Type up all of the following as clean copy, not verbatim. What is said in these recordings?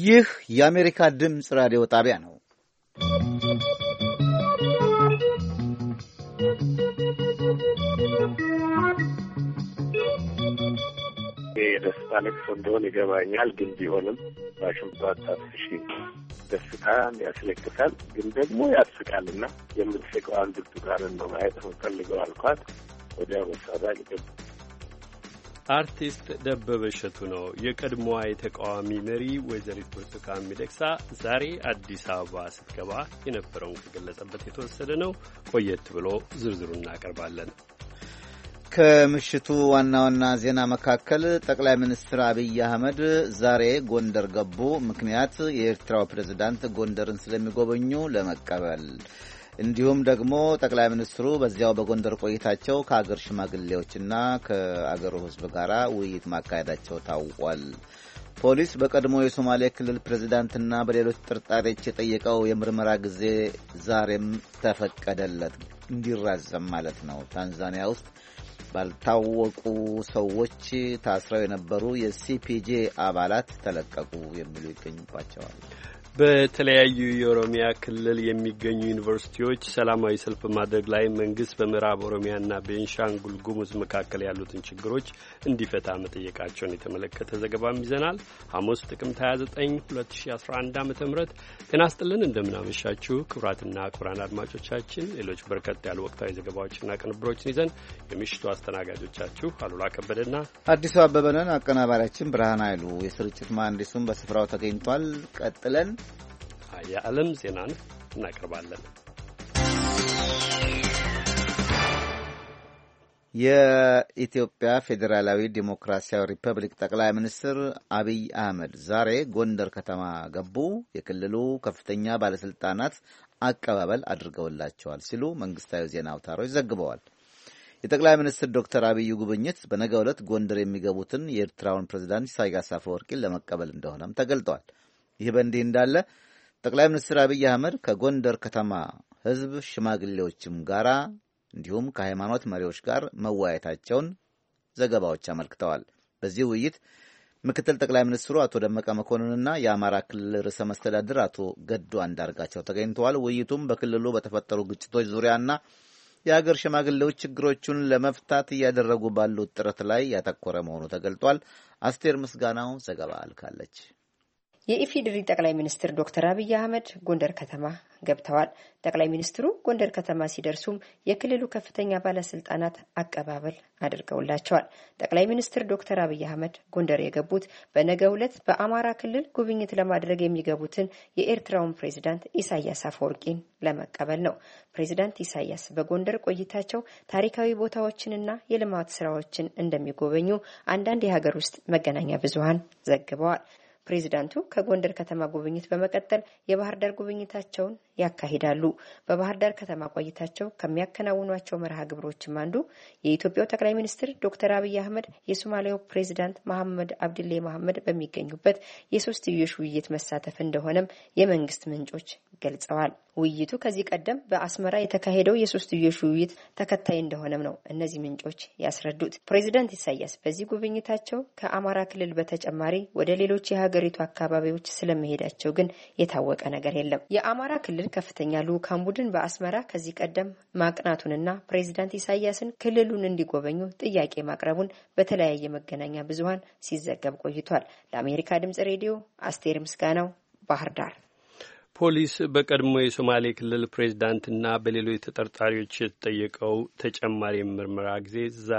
ይህ የአሜሪካ ድምፅ ራዲዮ ጣቢያ ነው። የደስታ ልቅሶ እንደሆነ ይገባኛል። ግን ቢሆንም ባሽምቶ አታፍሺ ደስታን ያስለቅሳል፣ ግን ደግሞ ያስቃልና የምትስቀው አንድ ብርቱካንን ነው ማየት የምፈልገው አልኳት። ወዲያው መሳዳ ልገብ አርቲስት ደበበ እሸቱ ነው። የቀድሞዋ የተቃዋሚ መሪ ወይዘሪት ብርቱካን ሚደቅሳ ዛሬ አዲስ አበባ ስትገባ የነበረውን ከገለጸበት የተወሰደ ነው። ቆየት ብሎ ዝርዝሩ እናቀርባለን። ከምሽቱ ዋና ዋና ዜና መካከል ጠቅላይ ሚኒስትር አብይ አህመድ ዛሬ ጎንደር ገቡ። ምክንያት የኤርትራው ፕሬዝዳንት ጎንደርን ስለሚጎበኙ ለመቀበል፣ እንዲሁም ደግሞ ጠቅላይ ሚኒስትሩ በዚያው በጎንደር ቆይታቸው ከአገር ሽማግሌዎችና ከአገሩ ሕዝብ ጋር ውይይት ማካሄዳቸው ታውቋል። ፖሊስ በቀድሞ የሶማሌ ክልል ፕሬዝዳንትና በሌሎች ተጠርጣሪዎች የጠየቀው የምርመራ ጊዜ ዛሬም ተፈቀደለት፣ እንዲራዘም ማለት ነው። ታንዛኒያ ውስጥ ባልታወቁ ሰዎች ታስረው የነበሩ የሲፒጄ አባላት ተለቀቁ የሚሉ ይገኙባቸዋል። በተለያዩ የኦሮሚያ ክልል የሚገኙ ዩኒቨርሲቲዎች ሰላማዊ ሰልፍ በማድረግ ላይ መንግስት በምዕራብ ኦሮሚያና ቤንሻንጉል ጉሙዝ መካከል ያሉትን ችግሮች እንዲፈታ መጠየቃቸውን የተመለከተ ዘገባም ይዘናል። ሐሙስ ጥቅምት 29 2011 ዓ.ም ጤና ይስጥልን፣ እንደምናመሻችሁ ክቡራትና ክቡራን አድማጮቻችን። ሌሎች በርከት ያሉ ወቅታዊ ዘገባዎችና ቅንብሮችን ይዘን የምሽቱ አስተናጋጆቻችሁ አሉላ ከበደና አዲሱ አበበ ነን። አቀናባሪያችን ብርሃን ኃይሉ፣ የስርጭት መሐንዲሱም በስፍራው ተገኝቷል። ቀጥለን የዓለም ዜናን እናቀርባለን። የኢትዮጵያ ፌዴራላዊ ዴሞክራሲያዊ ሪፐብሊክ ጠቅላይ ሚኒስትር አብይ አህመድ ዛሬ ጎንደር ከተማ ገቡ። የክልሉ ከፍተኛ ባለስልጣናት አቀባበል አድርገውላቸዋል ሲሉ መንግስታዊ ዜና አውታሮች ዘግበዋል። የጠቅላይ ሚኒስትር ዶክተር አብይ ጉብኝት በነገው ዕለት ጎንደር የሚገቡትን የኤርትራውን ፕሬዝዳንት ኢሳያስ አፈወርቂን ለመቀበል እንደሆነም ተገልጧል። ይህ በእንዲህ እንዳለ ጠቅላይ ሚኒስትር አብይ አህመድ ከጎንደር ከተማ ሕዝብ ሽማግሌዎችም ጋራ እንዲሁም ከሃይማኖት መሪዎች ጋር መወያየታቸውን ዘገባዎች አመልክተዋል። በዚህ ውይይት ምክትል ጠቅላይ ሚኒስትሩ አቶ ደመቀ መኮንንና የአማራ ክልል ርዕሰ መስተዳድር አቶ ገዱ አንዳርጋቸው ተገኝተዋል። ውይይቱም በክልሉ በተፈጠሩ ግጭቶች ዙሪያና የሀገር ሽማግሌዎች ችግሮቹን ለመፍታት እያደረጉ ባሉት ጥረት ላይ ያተኮረ መሆኑ ተገልጧል። አስቴር ምስጋናው ዘገባ አልካለች። የኢፌዴሪ ጠቅላይ ሚኒስትር ዶክተር አብይ አህመድ ጎንደር ከተማ ገብተዋል። ጠቅላይ ሚኒስትሩ ጎንደር ከተማ ሲደርሱም የክልሉ ከፍተኛ ባለስልጣናት አቀባበል አድርገውላቸዋል። ጠቅላይ ሚኒስትር ዶክተር አብይ አህመድ ጎንደር የገቡት በነገው ዕለት በአማራ ክልል ጉብኝት ለማድረግ የሚገቡትን የኤርትራውን ፕሬዝዳንት ኢሳያስ አፈወርቂን ለመቀበል ነው። ፕሬዝዳንት ኢሳያስ በጎንደር ቆይታቸው ታሪካዊ ቦታዎችንና የልማት ስራዎችን እንደሚጎበኙ አንዳንድ የሀገር ውስጥ መገናኛ ብዙሃን ዘግበዋል። ፕሬዚዳንቱ ከጎንደር ከተማ ጉብኝት በመቀጠል የባህር ዳር ጉብኝታቸውን ያካሂዳሉ። በባህር ዳር ከተማ ቆይታቸው ከሚያከናውኗቸው መርሃ ግብሮችም አንዱ የኢትዮጵያው ጠቅላይ ሚኒስትር ዶክተር አብይ አህመድ የሶማሊያው ፕሬዚዳንት መሐመድ አብዱሌ መሐመድ በሚገኙበት የሶስትዮሽ ውይይት መሳተፍ እንደሆነም የመንግስት ምንጮች ገልጸዋል። ውይይቱ ከዚህ ቀደም በአስመራ የተካሄደው የሶስትዮሽ ውይይት ተከታይ እንደሆነም ነው እነዚህ ምንጮች ያስረዱት። ፕሬዚዳንት ኢሳያስ በዚህ ጉብኝታቸው ከአማራ ክልል በተጨማሪ ወደ ሌሎች የሀገሪቱ አካባቢዎች ስለመሄዳቸው ግን የታወቀ ነገር የለም። የአማራ ክልል ከፍተኛ ልዑካን ቡድን በአስመራ ከዚህ ቀደም ማቅናቱንና ፕሬዚዳንት ኢሳያስን ክልሉን እንዲጎበኙ ጥያቄ ማቅረቡን በተለያየ መገናኛ ብዙሃን ሲዘገብ ቆይቷል። ለአሜሪካ ድምጽ ሬዲዮ አስቴር ምስጋናው ባህር ዳር። ፖሊስ በቀድሞ የሶማሌ ክልል ፕሬዝዳንትና በሌሎች ተጠርጣሪዎች የተጠየቀው ተጨማሪ ምርመራ ጊዜ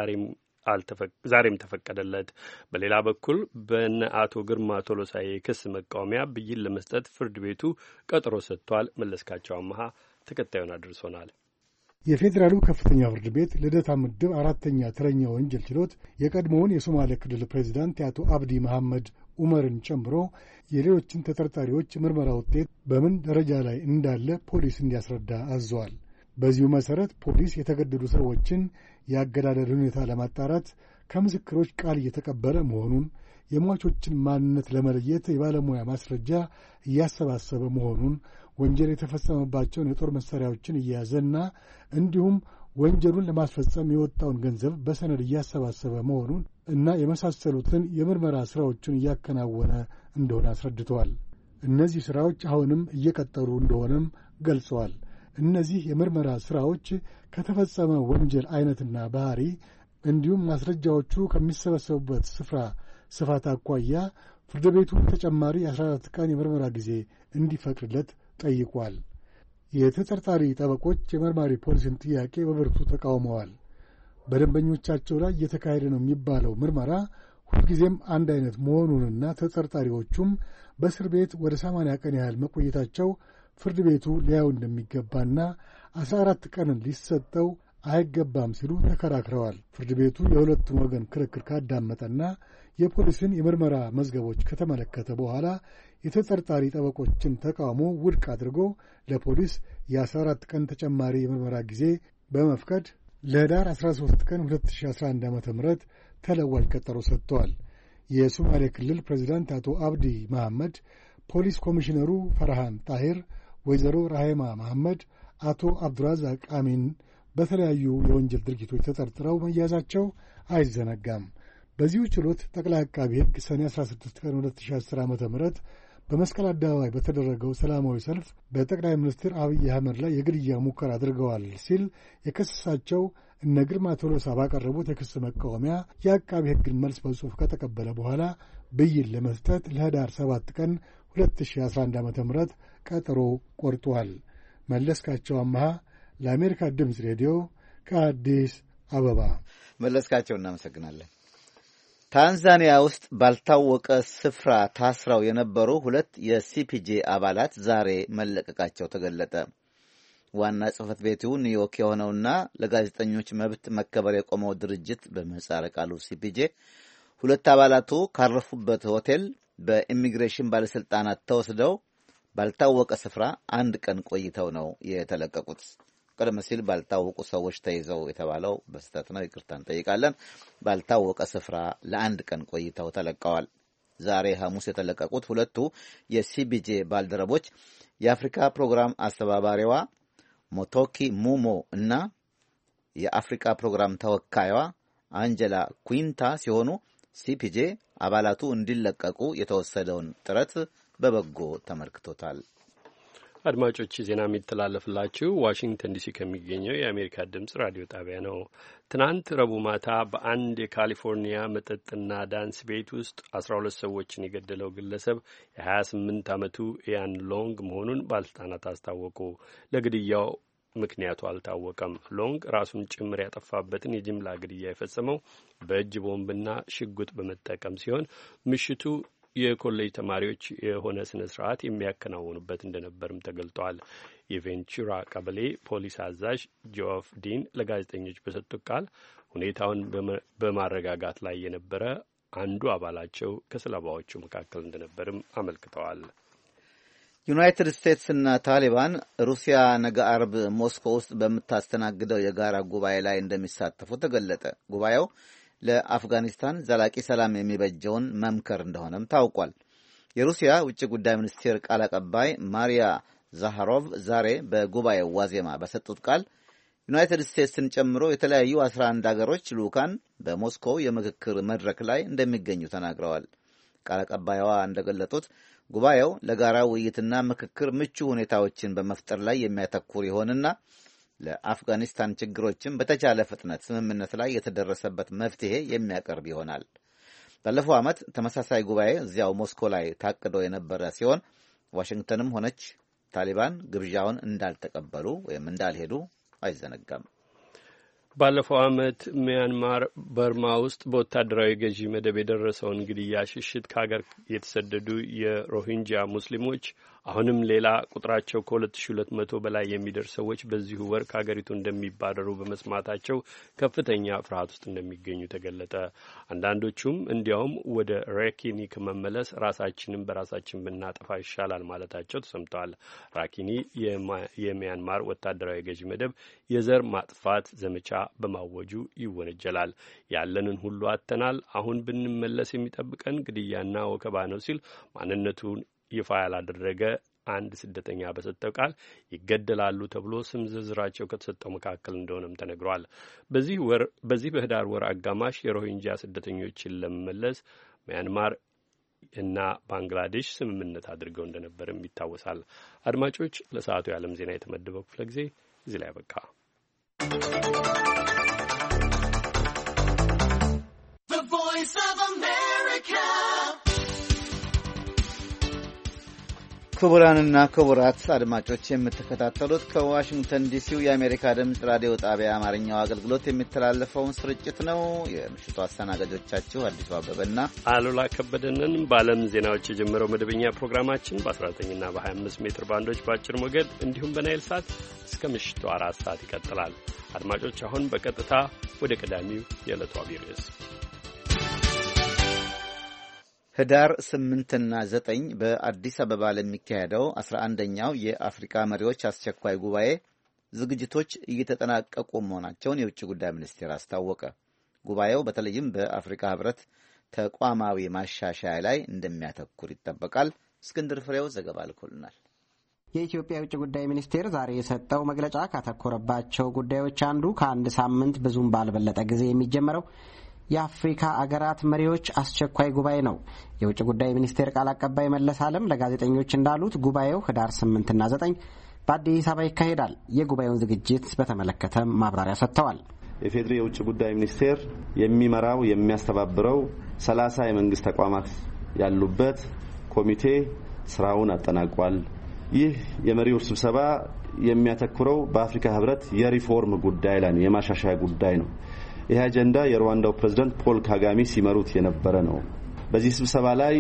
ዛሬም ተፈቀደለት። በሌላ በኩል በእነ አቶ ግርማ ቶሎሳ የክስ መቃወሚያ ብይን ለመስጠት ፍርድ ቤቱ ቀጠሮ ሰጥቷል። መለስካቸው አመሃ ተከታዩን አድርሶናል። የፌዴራሉ ከፍተኛ ፍርድ ቤት ልደታ ምድብ አራተኛ ተረኛ ወንጀል ችሎት የቀድሞውን የሶማሌ ክልል ፕሬዝዳንት የአቶ አብዲ መሐመድ ኡመርን ጨምሮ የሌሎችን ተጠርጣሪዎች ምርመራ ውጤት በምን ደረጃ ላይ እንዳለ ፖሊስ እንዲያስረዳ አዘዋል። በዚሁ መሠረት ፖሊስ የተገደሉ ሰዎችን የአገዳደል ሁኔታ ለማጣራት ከምስክሮች ቃል እየተቀበለ መሆኑን፣ የሟቾችን ማንነት ለመለየት የባለሙያ ማስረጃ እያሰባሰበ መሆኑን፣ ወንጀል የተፈጸመባቸውን የጦር መሣሪያዎችን እየያዘና እንዲሁም ወንጀሉን ለማስፈጸም የወጣውን ገንዘብ በሰነድ እያሰባሰበ መሆኑን እና የመሳሰሉትን የምርመራ ሥራዎችን እያከናወነ እንደሆነ አስረድተዋል። እነዚህ ሥራዎች አሁንም እየቀጠሉ እንደሆነም ገልጸዋል። እነዚህ የምርመራ ሥራዎች ከተፈጸመ ወንጀል ዐይነትና ባሕሪ እንዲሁም ማስረጃዎቹ ከሚሰበሰቡበት ስፍራ ስፋት አኳያ ፍርድ ቤቱ ተጨማሪ 14 ቀን የምርመራ ጊዜ እንዲፈቅድለት ጠይቋል። የተጠርጣሪ ጠበቆች የመርማሪ ፖሊስን ጥያቄ በብርቱ ተቃውመዋል። በደንበኞቻቸው ላይ እየተካሄደ ነው የሚባለው ምርመራ ሁልጊዜም አንድ አይነት መሆኑንና ተጠርጣሪዎቹም በእስር ቤት ወደ 80 ቀን ያህል መቆየታቸው ፍርድ ቤቱ ሊያዩ እንደሚገባና 14 ቀንን ሊሰጠው አይገባም ሲሉ ተከራክረዋል። ፍርድ ቤቱ የሁለቱን ወገን ክርክር ካዳመጠና የፖሊስን የምርመራ መዝገቦች ከተመለከተ በኋላ የተጠርጣሪ ጠበቆችን ተቃውሞ ውድቅ አድርጎ ለፖሊስ የ14 ቀን ተጨማሪ የምርመራ ጊዜ በመፍቀድ ለኅዳር 13 ቀን 2011 ዓ.ም ተለዋጭ ቀጠሮ ሰጥተዋል። የሶማሌ ክልል ፕሬዚዳንት አቶ አብዲ መሐመድ፣ ፖሊስ ኮሚሽነሩ ፈርሃን ጣሂር፣ ወይዘሮ ራሄማ መሐመድ፣ አቶ አብዱራዛቅ አሚን በተለያዩ የወንጀል ድርጊቶች ተጠርጥረው መያዛቸው አይዘነጋም። በዚሁ ችሎት ጠቅላይ አቃቢ ሕግ ሰኔ 16 ቀን 2010 ዓ.ም በመስቀል አደባባይ በተደረገው ሰላማዊ ሰልፍ በጠቅላይ ሚኒስትር አብይ አህመድ ላይ የግድያ ሙከራ አድርገዋል ሲል የከሰሳቸው እነ ግርማ ቶሎሳ ባቀረቡት የክስ መቃወሚያ የአቃቢ ሕግን መልስ በጽሑፍ ከተቀበለ በኋላ ብይን ለመስጠት ለኅዳር 7 ቀን 2011 ዓ.ም ቀጠሮ ቆርጧል። መለስካቸው አማሃ ለአሜሪካ ድምፅ ሬዲዮ ከአዲስ አበባ። መለስካቸው እናመሰግናለን። ታንዛኒያ ውስጥ ባልታወቀ ስፍራ ታስረው የነበሩ 2 የሲፒጄ አባላት ዛሬ መለቀቃቸው ተገለጠ። ዋና ጽሕፈት ቤቱ ኒውዮርክ የሆነውና ለጋዜጠኞች መብት መከበር የቆመው ድርጅት በምህጻረ ቃሉ ሲፒጄ 2 አባላቱ ካረፉበት ሆቴል በኢሚግሬሽን ባለሥልጣናት ተወስደው ባልታወቀ ስፍራ 1 ቀን ቆይተው ነው የተለቀቁት። ቀደም ሲል ባልታወቁ ሰዎች ተይዘው የተባለው በስተት ነው፣ ይቅርታ እንጠይቃለን። ባልታወቀ ስፍራ ለ1 ቀን ቆይተው ተለቀዋል። ዛሬ ሐሙስ የተለቀቁት 2 የሲፒጄ ባልደረቦች የአፍሪካ ፕሮግራም አስተባባሪዋ ሞቶኪ ሙሞ እና የአፍሪካ ፕሮግራም ተወካይዋ አንጀላ ኩዊንታ ሲሆኑ ሲፒጄ አባላቱ እንዲለቀቁ የተወሰደውን ጥረት በበጎ ተመልክቶታል። አድማጮች ዜና የሚተላለፍላችሁ ዋሽንግተን ዲሲ ከሚገኘው የአሜሪካ ድምጽ ራዲዮ ጣቢያ ነው። ትናንት ረቡዕ ማታ በአንድ የካሊፎርኒያ መጠጥና ዳንስ ቤት ውስጥ 12 ሰዎችን የገደለው ግለሰብ የ28 ዓመቱ ኢያን ሎንግ መሆኑን ባለስልጣናት አስታወቁ። ለግድያው ምክንያቱ አልታወቀም። ሎንግ ራሱን ጭምር ያጠፋበትን የጅምላ ግድያ የፈጸመው በእጅ ቦምብና ሽጉጥ በመጠቀም ሲሆን ምሽቱ የኮሌጅ ተማሪዎች የሆነ ስነ ስርዓት የሚያከናውኑበት እንደነበርም ተገልጧል። የቬንቹራ ቀበሌ ፖሊስ አዛዥ ጆፍ ዲን ለጋዜጠኞች በሰጡት ቃል ሁኔታውን በማረጋጋት ላይ የነበረ አንዱ አባላቸው ከሰለባዎቹ መካከል እንደነበርም አመልክተዋል። ዩናይትድ ስቴትስና ታሊባን ሩሲያ ነገ አርብ ሞስኮ ውስጥ በምታስተናግደው የጋራ ጉባኤ ላይ እንደሚሳተፉ ተገለጠ። ጉባኤው ለአፍጋኒስታን ዘላቂ ሰላም የሚበጀውን መምከር እንደሆነም ታውቋል። የሩሲያ ውጭ ጉዳይ ሚኒስቴር ቃል አቀባይ ማሪያ ዛሃሮቭ ዛሬ በጉባኤው ዋዜማ በሰጡት ቃል ዩናይትድ ስቴትስን ጨምሮ የተለያዩ 11 አገሮች ልዑካን በሞስኮው የምክክር መድረክ ላይ እንደሚገኙ ተናግረዋል። ቃል አቀባይዋ እንደገለጡት ጉባኤው ለጋራ ውይይትና ምክክር ምቹ ሁኔታዎችን በመፍጠር ላይ የሚያተኩር ይሆንና ለአፍጋኒስታን ችግሮችን በተቻለ ፍጥነት ስምምነት ላይ የተደረሰበት መፍትሄ የሚያቀርብ ይሆናል። ባለፈው ዓመት ተመሳሳይ ጉባኤ እዚያው ሞስኮ ላይ ታቅዶ የነበረ ሲሆን ዋሽንግተንም ሆነች ታሊባን ግብዣውን እንዳልተቀበሉ ወይም እንዳልሄዱ አይዘነጋም። ባለፈው ዓመት ሚያንማር በርማ ውስጥ በወታደራዊ ገዢ መደብ የደረሰውን ግድያ ሽሽት ከሀገር የተሰደዱ የሮሂንጂያ ሙስሊሞች አሁንም ሌላ ቁጥራቸው ከ2200 በላይ የሚደርስ ሰዎች በዚሁ ወር ከሀገሪቱ እንደሚባረሩ በመስማታቸው ከፍተኛ ፍርሃት ውስጥ እንደሚገኙ ተገለጠ። አንዳንዶቹም እንዲያውም ወደ ራኪኒ ከመመለስ ራሳችንን በራሳችን ብናጠፋ ይሻላል ማለታቸው ተሰምተዋል። ራኪኒ የሚያንማር ወታደራዊ ገዢ መደብ የዘር ማጥፋት ዘመቻ በማወጁ ይወነጀላል። ያለንን ሁሉ አጥተናል፣ አሁን ብንመለስ የሚጠብቀን ግድያና ወከባ ነው ሲል ማንነቱን ይፋ ያላደረገ አንድ ስደተኛ በሰጠው ቃል ይገደላሉ ተብሎ ስም ዝርዝራቸው ከተሰጠው መካከል እንደሆነም ተነግሯል። በዚህ በህዳር ወር አጋማሽ የሮሂንጂያ ስደተኞችን ለመመለስ ሚያንማር እና ባንግላዴሽ ስምምነት አድርገው እንደነበርም ይታወሳል። አድማጮች፣ ለሰዓቱ የዓለም ዜና የተመደበው ክፍለ ጊዜ እዚህ ላይ ያበቃ። ክቡራንና ክቡራት አድማጮች የምትከታተሉት ከዋሽንግተን ዲሲው የአሜሪካ ድምፅ ራዲዮ ጣቢያ አማርኛው አገልግሎት የሚተላለፈውን ስርጭት ነው። የምሽቱ አስተናጋጆቻችሁ አዲሱ አበበና አሉላ ከበደንን። በዓለም ዜናዎች የጀመረው መደበኛ ፕሮግራማችን በ19ና በ25 ሜትር ባንዶች በአጭር ሞገድ እንዲሁም በናይል ሳት እስከ ምሽቱ 4 ሰዓት ይቀጥላል። አድማጮች አሁን በቀጥታ ወደ ቀዳሚው የዕለቱ አብይ ርዕስ ህዳር 8ና 9 በአዲስ አበባ ለሚካሄደው 11ኛው የአፍሪካ መሪዎች አስቸኳይ ጉባኤ ዝግጅቶች እየተጠናቀቁ መሆናቸውን የውጭ ጉዳይ ሚኒስቴር አስታወቀ። ጉባኤው በተለይም በአፍሪካ ህብረት ተቋማዊ ማሻሻያ ላይ እንደሚያተኩር ይጠበቃል። እስክንድር ፍሬው ዘገባ ልኮልናል። የኢትዮጵያ የውጭ ጉዳይ ሚኒስቴር ዛሬ የሰጠው መግለጫ ካተኮረባቸው ጉዳዮች አንዱ ከአንድ ሳምንት ብዙም ባልበለጠ ጊዜ የሚጀመረው የአፍሪካ አገራት መሪዎች አስቸኳይ ጉባኤ ነው። የውጭ ጉዳይ ሚኒስቴር ቃል አቀባይ መለስ ዓለም ለጋዜጠኞች እንዳሉት ጉባኤው ህዳር 8ና 9 በአዲስ አበባ ይካሄዳል። የጉባኤውን ዝግጅት በተመለከተ ማብራሪያ ሰጥተዋል። የፌዴራል የውጭ ጉዳይ ሚኒስቴር የሚመራው የሚያስተባብረው 30 የመንግስት ተቋማት ያሉበት ኮሚቴ ስራውን አጠናቋል። ይህ የመሪዎች ስብሰባ የሚያተኩረው በአፍሪካ ህብረት የሪፎርም ጉዳይ ላይ ነው፣ የማሻሻያ ጉዳይ ነው። ይህ አጀንዳ የሩዋንዳው ፕሬዝዳንት ፖል ካጋሜ ሲመሩት የነበረ ነው። በዚህ ስብሰባ ላይ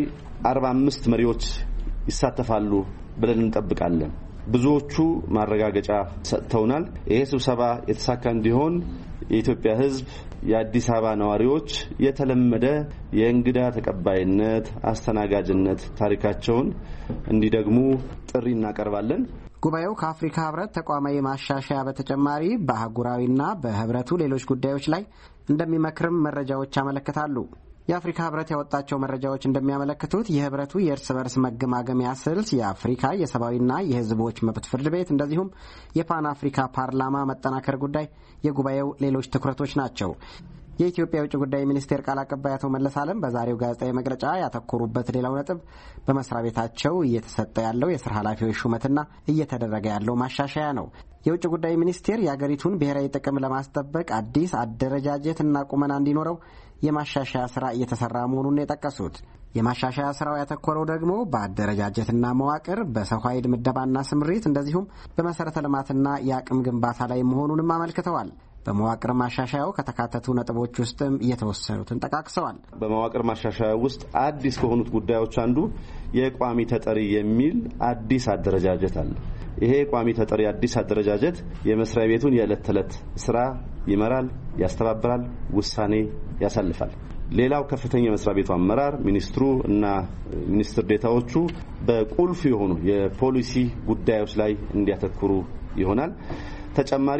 45 መሪዎች ይሳተፋሉ ብለን እንጠብቃለን። ብዙዎቹ ማረጋገጫ ሰጥተውናል። ይሄ ስብሰባ የተሳካ እንዲሆን የኢትዮጵያ ህዝብ፣ የአዲስ አበባ ነዋሪዎች የተለመደ የእንግዳ ተቀባይነት፣ አስተናጋጅነት ታሪካቸውን እንዲደግሙ ጥሪ እናቀርባለን። ጉባኤው ከአፍሪካ ህብረት ተቋማዊ ማሻሻያ በተጨማሪ በአህጉራዊና በህብረቱ ሌሎች ጉዳዮች ላይ እንደሚመክርም መረጃዎች ያመለክታሉ። የአፍሪካ ህብረት ያወጣቸው መረጃዎች እንደሚያመለክቱት የህብረቱ የእርስ በርስ መገማገሚያ ስልት፣ የአፍሪካ የሰብአዊና የህዝቦች መብት ፍርድ ቤት እንደዚሁም የፓን አፍሪካ ፓርላማ መጠናከር ጉዳይ የጉባኤው ሌሎች ትኩረቶች ናቸው። የኢትዮጵያ የውጭ ጉዳይ ሚኒስቴር ቃል አቀባይ አቶ መለስ ዓለም በዛሬው ጋዜጣዊ መግለጫ ያተኮሩበት ሌላው ነጥብ በመስሪያ ቤታቸው እየተሰጠ ያለው የስራ ኃላፊዎች ሹመትና እየተደረገ ያለው ማሻሻያ ነው። የውጭ ጉዳይ ሚኒስቴር የአገሪቱን ብሔራዊ ጥቅም ለማስጠበቅ አዲስ አደረጃጀትና ቁመና እንዲኖረው የማሻሻያ ስራ እየተሰራ መሆኑን የጠቀሱት የማሻሻያ ስራው ያተኮረው ደግሞ በአደረጃጀትና መዋቅር፣ በሰው ኃይል ምደባና ስምሪት እንደዚሁም በመሰረተ ልማትና የአቅም ግንባታ ላይ መሆኑንም አመልክተዋል። በመዋቅር ማሻሻያው ከተካተቱ ነጥቦች ውስጥም የተወሰኑትን ጠቃቅሰዋል። በመዋቅር ማሻሻያ ውስጥ አዲስ ከሆኑት ጉዳዮች አንዱ የቋሚ ተጠሪ የሚል አዲስ አደረጃጀት አለ። ይሄ ቋሚ ተጠሪ አዲስ አደረጃጀት የመስሪያ ቤቱን የዕለት ተዕለት ስራ ይመራል፣ ያስተባብራል፣ ውሳኔ ያሳልፋል። ሌላው ከፍተኛ የመስሪያ ቤቱ አመራር ሚኒስትሩ እና ሚኒስትር ዴታዎቹ በቁልፍ የሆኑ የፖሊሲ ጉዳዮች ላይ እንዲያተኩሩ ይሆናል። ተጨማሪ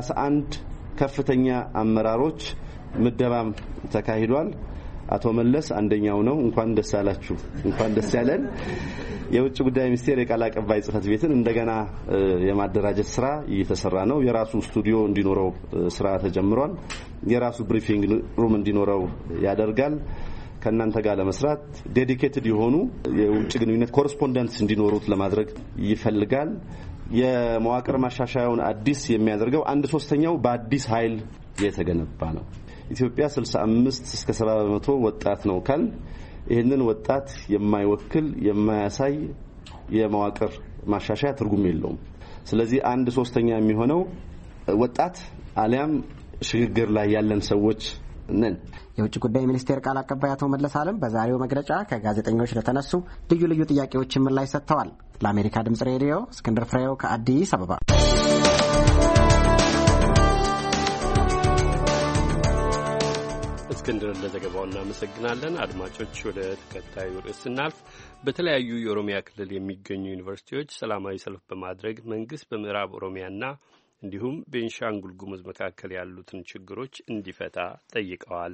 የ31 ከፍተኛ አመራሮች ምደባም ተካሂዷል። አቶ መለስ አንደኛው ነው። እንኳን ደስ አላችሁ፣ እንኳን ደስ ያለን። የውጭ ጉዳይ ሚኒስቴር የቃል አቀባይ ጽህፈት ቤትን እንደገና የማደራጀት ስራ እየተሰራ ነው። የራሱ ስቱዲዮ እንዲኖረው ስራ ተጀምሯል። የራሱ ብሪፊንግ ሩም እንዲኖረው ያደርጋል። ከእናንተ ጋር ለመስራት ዴዲኬትድ የሆኑ የውጭ ግንኙነት ኮረስፖንደንትስ እንዲኖሩት ለማድረግ ይፈልጋል። የመዋቅር ማሻሻያውን አዲስ የሚያደርገው 1/3 በአዲስ ኃይል የተገነባ ነው። ኢትዮጵያ 65 እስከ 70% ወጣት ነው ካል ይህንን ወጣት የማይወክል የማያሳይ የመዋቅር ማሻሻያ ትርጉም የለውም። ስለዚህ 1/3 የሚሆነው ወጣት አሊያም ሽግግር ላይ ያለን ሰዎች ነን። የውጭ ጉዳይ ሚኒስቴር ቃል አቀባይ አቶ መለስ ዓለም በዛሬው መግለጫ ከጋዜጠኞች ለተነሱ ልዩ ልዩ ጥያቄዎችን ምላሽ ሰጥተዋል። ለአሜሪካ ድምጽ ሬዲዮ እስክንድር ፍሬው ከአዲስ አበባ። እስክንድር ለዘገባው እናመሰግናለን። አድማጮች ወደ ተከታዩ ርዕስ ስናልፍ በተለያዩ የኦሮሚያ ክልል የሚገኙ ዩኒቨርሲቲዎች ሰላማዊ ሰልፍ በማድረግ መንግስት በምዕራብ ኦሮሚያና እንዲሁም ቤንሻንጉል ጉሙዝ መካከል ያሉትን ችግሮች እንዲፈታ ጠይቀዋል።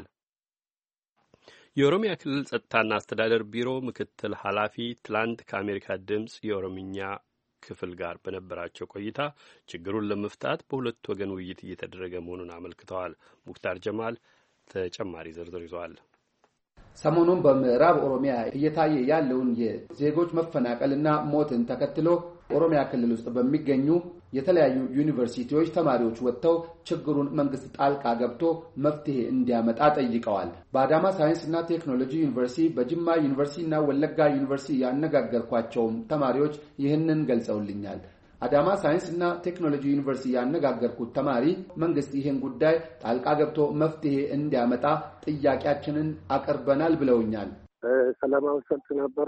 የኦሮሚያ ክልል ጸጥታና አስተዳደር ቢሮ ምክትል ኃላፊ ትላንት ከአሜሪካ ድምፅ የኦሮምኛ ክፍል ጋር በነበራቸው ቆይታ ችግሩን ለመፍታት በሁለቱ ወገን ውይይት እየተደረገ መሆኑን አመልክተዋል። ሙክታር ጀማል ተጨማሪ ዝርዝር ይዟል። ሰሞኑን በምዕራብ ኦሮሚያ እየታየ ያለውን የዜጎች መፈናቀልና ሞትን ተከትሎ ኦሮሚያ ክልል ውስጥ በሚገኙ የተለያዩ ዩኒቨርሲቲዎች ተማሪዎች ወጥተው ችግሩን መንግስት ጣልቃ ገብቶ መፍትሄ እንዲያመጣ ጠይቀዋል። በአዳማ ሳይንስና ቴክኖሎጂ ዩኒቨርሲቲ፣ በጅማ ዩኒቨርሲቲና ወለጋ ዩኒቨርሲቲ ያነጋገርኳቸው ተማሪዎች ይህንን ገልጸውልኛል። አዳማ ሳይንስና ቴክኖሎጂ ዩኒቨርሲቲ ያነጋገርኩት ተማሪ መንግስት ይህን ጉዳይ ጣልቃ ገብቶ መፍትሄ እንዲያመጣ ጥያቄያችንን አቀርበናል ብለውኛል። ሰላማዊ ሰልፍ ነበረ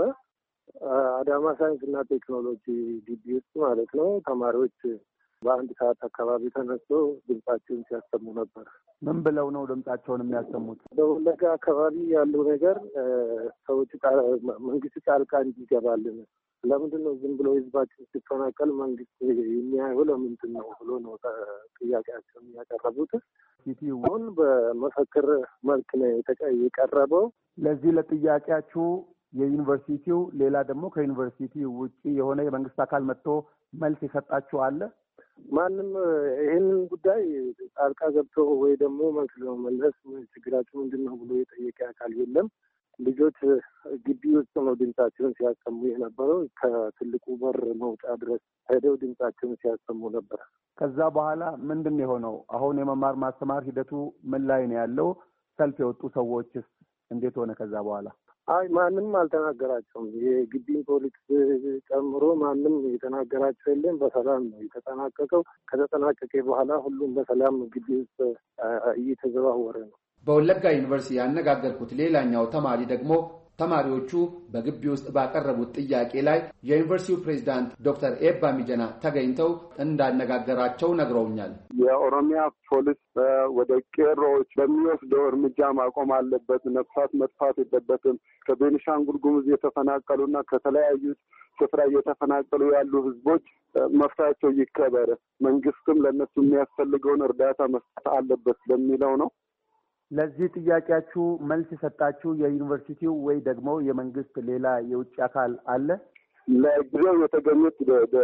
አዳማ ሳይንስና ቴክኖሎጂ ግቢ ውስጥ ማለት ነው። ተማሪዎች በአንድ ሰዓት አካባቢ ተነስቶ ድምጻቸውን ሲያሰሙ ነበር። ምን ብለው ነው ድምጻቸውን የሚያሰሙት? በወለጋ አካባቢ ያለው ነገር ሰዎች መንግስት ጣልቃ እንዲገባልን፣ ለምንድን ነው ዝም ብሎ ህዝባችን ሲፈናቀል መንግስት የሚያየው ለምንድን ነው ብሎ ነው ጥያቄያቸውን ያቀረቡት። አሁን በመፈክር መልክ ነው የቀረበው። ለዚህ ለጥያቄያችሁ የዩኒቨርሲቲው ሌላ ደግሞ ከዩኒቨርሲቲ ውጪ የሆነ የመንግስት አካል መጥቶ መልስ የሰጣችሁ አለ? ማንም ይህንን ጉዳይ ጣልቃ ገብቶ ወይ ደግሞ መልስ ለመመለስ ችግራችሁ ምንድን ነው ብሎ የጠየቀ አካል የለም። ልጆች ግቢ ውስጥ ነው ድምጻቸውን ሲያሰሙ የነበረው። ከትልቁ በር መውጫ ድረስ ሄደው ድምጻቸውን ሲያሰሙ ነበር። ከዛ በኋላ ምንድን የሆነው? አሁን የመማር ማስተማር ሂደቱ ምን ላይ ነው ያለው? ሰልፍ የወጡ ሰዎችስ እንዴት ሆነ ከዛ በኋላ? ማንም አልተናገራቸውም። የግቢን ፖሊስ ጨምሮ ማንም የተናገራቸው የለም። በሰላም ነው የተጠናቀቀው። ከተጠናቀቀ በኋላ ሁሉም በሰላም ግቢ ውስጥ እየተዘዋወረ ነው። በወለጋ ዩኒቨርሲቲ ያነጋገርኩት ሌላኛው ተማሪ ደግሞ ተማሪዎቹ በግቢ ውስጥ ባቀረቡት ጥያቄ ላይ የዩኒቨርሲቲው ፕሬዝዳንት ዶክተር ኤባ ሚጀና ተገኝተው እንዳነጋገራቸው ነግረውኛል። የኦሮሚያ ፖሊስ ወደ ቄሮዎች በሚወስደው እርምጃ ማቆም አለበት። ነፍሳት መጥፋት የለበትም። ከቤኒሻንጉል ጉሙዝ የተፈናቀሉና ከተለያዩ ስፍራ እየተፈናቀሉ ያሉ ህዝቦች መፍታቸው ይከበር፣ መንግስትም ለእነሱ የሚያስፈልገውን እርዳታ መስጠት አለበት በሚለው ነው። ለዚህ ጥያቄያችሁ መልስ የሰጣችሁ የዩኒቨርሲቲው ወይ ደግሞ የመንግስት ሌላ የውጭ አካል አለ? ለጊዜው የተገኙት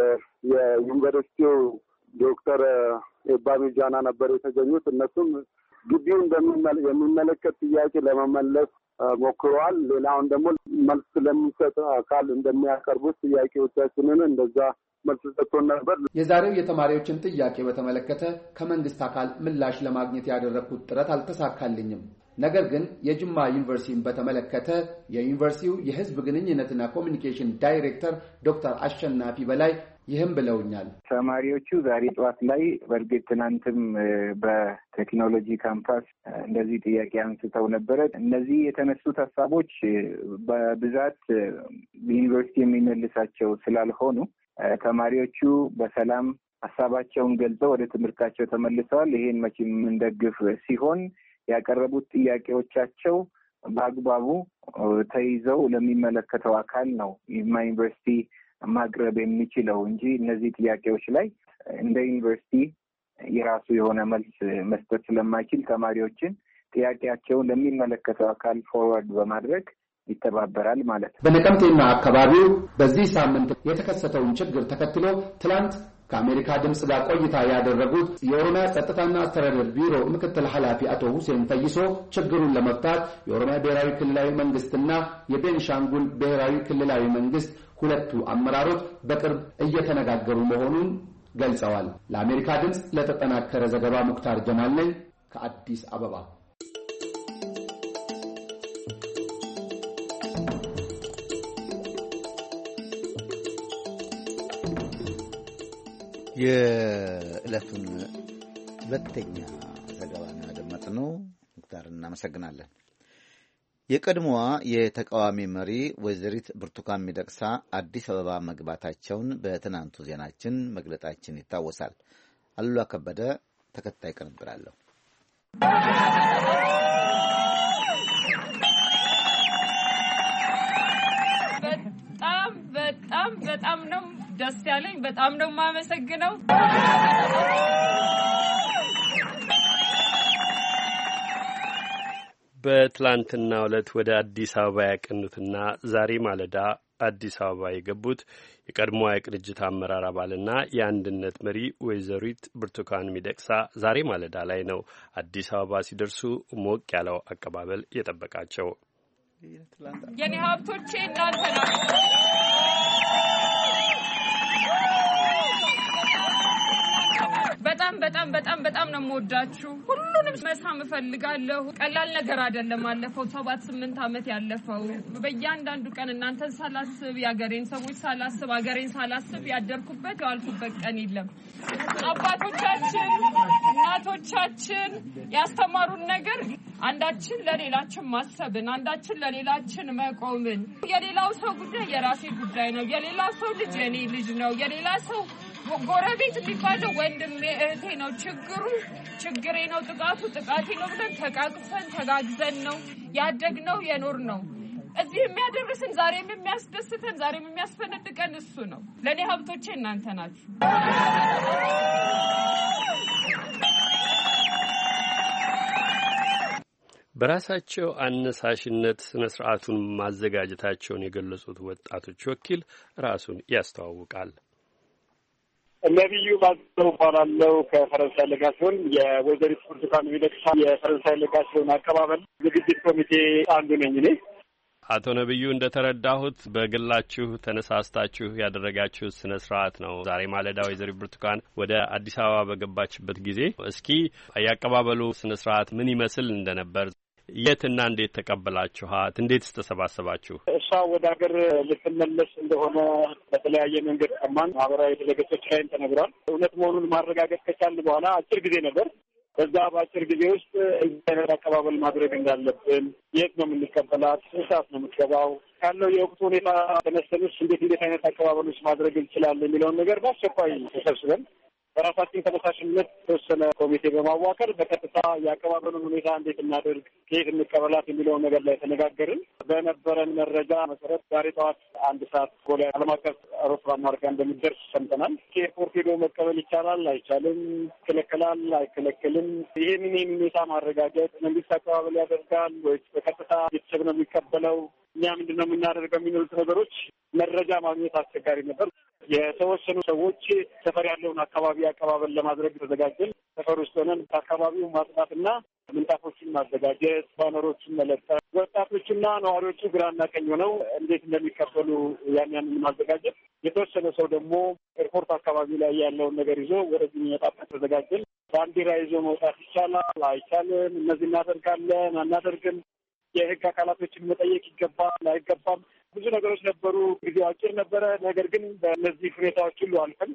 የዩኒቨርሲቲው ዶክተር ኤባ ሚጃና ነበር የተገኙት። እነሱም ግቢው የሚመለከት ጥያቄ ለመመለስ ሞክረዋል። ሌላውን ደግሞ መልስ ለሚሰጥ አካል እንደሚያቀርቡት ጥያቄዎቻችንን እንደዛ መልስ ሰጥቶን ነበር። የዛሬው የተማሪዎችን ጥያቄ በተመለከተ ከመንግስት አካል ምላሽ ለማግኘት ያደረኩት ጥረት አልተሳካልኝም። ነገር ግን የጅማ ዩኒቨርሲቲን በተመለከተ የዩኒቨርሲቲው የህዝብ ግንኙነትና ኮሚኒኬሽን ዳይሬክተር ዶክተር አሸናፊ በላይ ይህም ብለውኛል። ተማሪዎቹ ዛሬ ጠዋት ላይ በእርግጥ ትናንትም በቴክኖሎጂ ካምፓስ እንደዚህ ጥያቄ አንስተው ነበረ። እነዚህ የተነሱት ሀሳቦች በብዛት ዩኒቨርሲቲ የሚመልሳቸው ስላልሆኑ ተማሪዎቹ በሰላም ሀሳባቸውን ገልጸው ወደ ትምህርታቸው ተመልሰዋል። ይሄን መቼም የምንደግፍ ሲሆን ያቀረቡት ጥያቄዎቻቸው በአግባቡ ተይዘው ለሚመለከተው አካል ነው ጅማ ዩኒቨርሲቲ ማቅረብ የሚችለው እንጂ እነዚህ ጥያቄዎች ላይ እንደ ዩኒቨርሲቲ የራሱ የሆነ መልስ መስጠት ስለማይችል ተማሪዎችን ጥያቄያቸውን ለሚመለከተው አካል ፎርዋርድ በማድረግ ይተባበራል ማለት ነው። በነቀምቴና አካባቢው በዚህ ሳምንት የተከሰተውን ችግር ተከትሎ ትላንት ከአሜሪካ ድምጽ ጋር ቆይታ ያደረጉት የኦሮሚያ ጸጥታና አስተዳደር ቢሮ ምክትል ኃላፊ አቶ ሁሴን ፈይሶ ችግሩን ለመፍታት የኦሮሚያ ብሔራዊ ክልላዊ መንግስትና የቤንሻንጉል ብሔራዊ ክልላዊ መንግስት ሁለቱ አመራሮች በቅርብ እየተነጋገሩ መሆኑን ገልጸዋል። ለአሜሪካ ድምጽ ለተጠናከረ ዘገባ ሙክታር ጀማል ነኝ ከአዲስ አበባ። የዕለቱን ሁለተኛ ዘገባ ነው ያደመጥነው። ሙክታር እናመሰግናለን። የቀድሞዋ የተቃዋሚ መሪ ወይዘሪት ብርቱካን ሚደቅሳ አዲስ አበባ መግባታቸውን በትናንቱ ዜናችን መግለጣችን ይታወሳል። አሉላ ከበደ ተከታይ ቅንብር አለው። በጣም ነው ደስ ያለኝ። በጣም ነው የማመሰግነው። በትላንትናው ዕለት ወደ አዲስ አበባ ያቀኑትና ዛሬ ማለዳ አዲስ አበባ የገቡት የቀድሞዋ የቅንጅት አመራር አባልና የአንድነት መሪ ወይዘሪት ብርቱካን ሚደቅሳ ዛሬ ማለዳ ላይ ነው አዲስ አበባ ሲደርሱ ሞቅ ያለው አቀባበል የጠበቃቸው። የኔ ሀብቶቼ እናንተ ናችሁ። በጣም ነው የምወዳችሁ። ሁሉንም መሳም እፈልጋለሁ። ቀላል ነገር አይደለም። አለፈው 7-8 ዓመት ያለፈው በእያንዳንዱ ቀን እናንተን ሳላስብ ያገሬን ሰዎች ሳላስብ አገሬን ሳላስብ ያደርኩበት ያልኩበት ቀን የለም። አባቶቻችን እናቶቻችን ያስተማሩን ነገር አንዳችን ለሌላችን ማሰብን፣ አንዳችን ለሌላችን መቆምን፣ የሌላው ሰው ጉዳይ የራሴ ጉዳይ ነው፣ የሌላው ሰው ልጅ የኔ ልጅ ነው፣ የሌላ ሰው ጎረቤት የሚባለው ወንድሜ እህቴ ነው፣ ችግሬ ነው፣ ጥቃቱ ጥቃቴ ነው ብለን ተቃቅፈን ተጋግዘን ነው ያደግነው የኖር ነው። እዚህ የሚያደርስን ዛሬም የሚያስደስተን ዛሬም የሚያስፈነድቀን እሱ ነው። ለኔ ሀብቶቼ እናንተ ናችሁ። በራሳቸው አነሳሽነት ስነ ስርዓቱን ማዘጋጀታቸውን የገለጹት ወጣቶች ወኪል ራሱን ያስተዋውቃል። ነብዩ ባዘው ባላለው ከፈረንሳይ ለጋሲዮን የወይዘሪት ብርቱካን ሚደቅሳ የፈረንሳይ ለጋሲዮን አቀባበል ዝግጅት ኮሚቴ አንዱ ነኝ እኔ። አቶ ነብዩ እንደተረዳሁት በግላችሁ ተነሳስታችሁ ያደረጋችሁት ስነ ስርዓት ነው ዛሬ ማለዳ ወይዘሪት ብርቱካን ወደ አዲስ አበባ በገባችበት ጊዜ። እስኪ ያቀባበሉ ስነ ስርዓት ምን ይመስል እንደነበር፣ የትና እንዴት ተቀበላችኋት? እንዴትስ ተሰባሰባችሁ? እሷ ወደ ሀገር ልትመለስ እንደሆነ በተለያየ መንገድ ሰማን። ማህበራዊ ድረገጾች ላይም ተነግሯል። እውነት መሆኑን ማረጋገጥ ከቻልን በኋላ አጭር ጊዜ ነበር። በዛ በአጭር ጊዜ ውስጥ አይነት አቀባበል ማድረግ እንዳለብን፣ የት ነው የምንቀበላት፣ ሰዓት ነው የምትገባው፣ ካለው የወቅቱ ሁኔታ ተነስተንስ እንዴት አይነት አቀባበሎች ማድረግ እንችላለን የሚለውን ነገር በአስቸኳይ ተሰብስበን በራሳችን ተነሳሽነት የተወሰነ ኮሚቴ በማዋቀር በቀጥታ የአቀባበሉን ሁኔታ እንዴት እናደርግ፣ ከየት እንቀበላት የሚለውን ነገር ላይ ተነጋገርን። በነበረን መረጃ መሰረት ዛሬ ጠዋት 1 ሰዓት ቦሌ ዓለም አቀፍ አውሮፕላን ማረፊያ እንደሚደርስ ሰምተናል። ከኤርፖርት ሄዶ መቀበል ይቻላል አይቻልም፣ ይከለከላል አይከለከልም፣ ይህንን ሁኔታ ማረጋገጥ፣ መንግስት አቀባበል ያደርጋል ወይስ በቀጥታ ቤተሰብ ነው የሚቀበለው፣ እኛ ምንድን ነው የምናደርገው የሚሉት ነገሮች መረጃ ማግኘት አስቸጋሪ ነበር። የተወሰኑ ሰዎች ሰፈር ያለውን አካባቢ አቀባበል ለማድረግ ተዘጋጀን። ሰፈር ውስጥ ሆነን አካባቢውን ማጽዳትና ምንጣፎችን ማዘጋጀት፣ ባነሮችን መለጠፍ፣ ወጣቶችና ነዋሪዎቹ ግራና ቀኝ ሆነው እንዴት እንደሚቀበሉ ያንን ማዘጋጀት፣ የተወሰነ ሰው ደግሞ ኤርፖርት አካባቢ ላይ ያለውን ነገር ይዞ ወደዚህ የሚመጣበት ተዘጋጀን። ባንዲራ ይዞ መውጣት ይቻላል አይቻልም፣ እነዚህ እናደርጋለን አናደርግም፣ የህግ አካላቶችን መጠየቅ ይገባል አይገባም፣ ብዙ ነገሮች ነበሩ። ጊዜው አጭር ነበረ። ነገር ግን በእነዚህ ሁኔታዎች ሁሉ አልፈን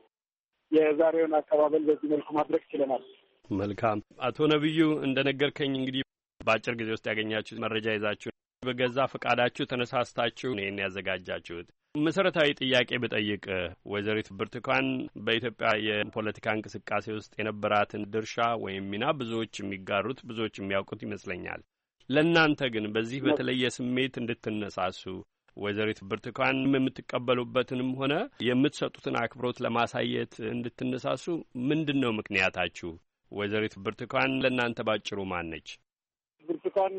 የዛሬውን አቀባበል በዚህ መልኩ ማድረግ ችለናል። መልካም። አቶ ነብዩ እንደነገርከኝ እንግዲህ በአጭር ጊዜ ውስጥ ያገኛችሁት መረጃ ይዛችሁ በገዛ ፈቃዳችሁ ተነሳስታችሁ ነው ያዘጋጃችሁት። መሰረታዊ ጥያቄ ብጠይቅ ወይዘሪት ብርቱካን በኢትዮጵያ የፖለቲካ እንቅስቃሴ ውስጥ የነበራትን ድርሻ ወይም ሚና ብዙዎች የሚጋሩት ብዙዎች የሚያውቁት ይመስለኛል። ለእናንተ ግን በዚህ በተለየ ስሜት እንድትነሳሱ ወይዘሪት ብርቱካን የምትቀበሉበትንም ሆነ የምትሰጡትን አክብሮት ለማሳየት እንድትነሳሱ ምንድን ነው ምክንያታችሁ? ወይዘሪት ብርቱካን ለእናንተ ባጭሩ ማን ነች? ብርቱካን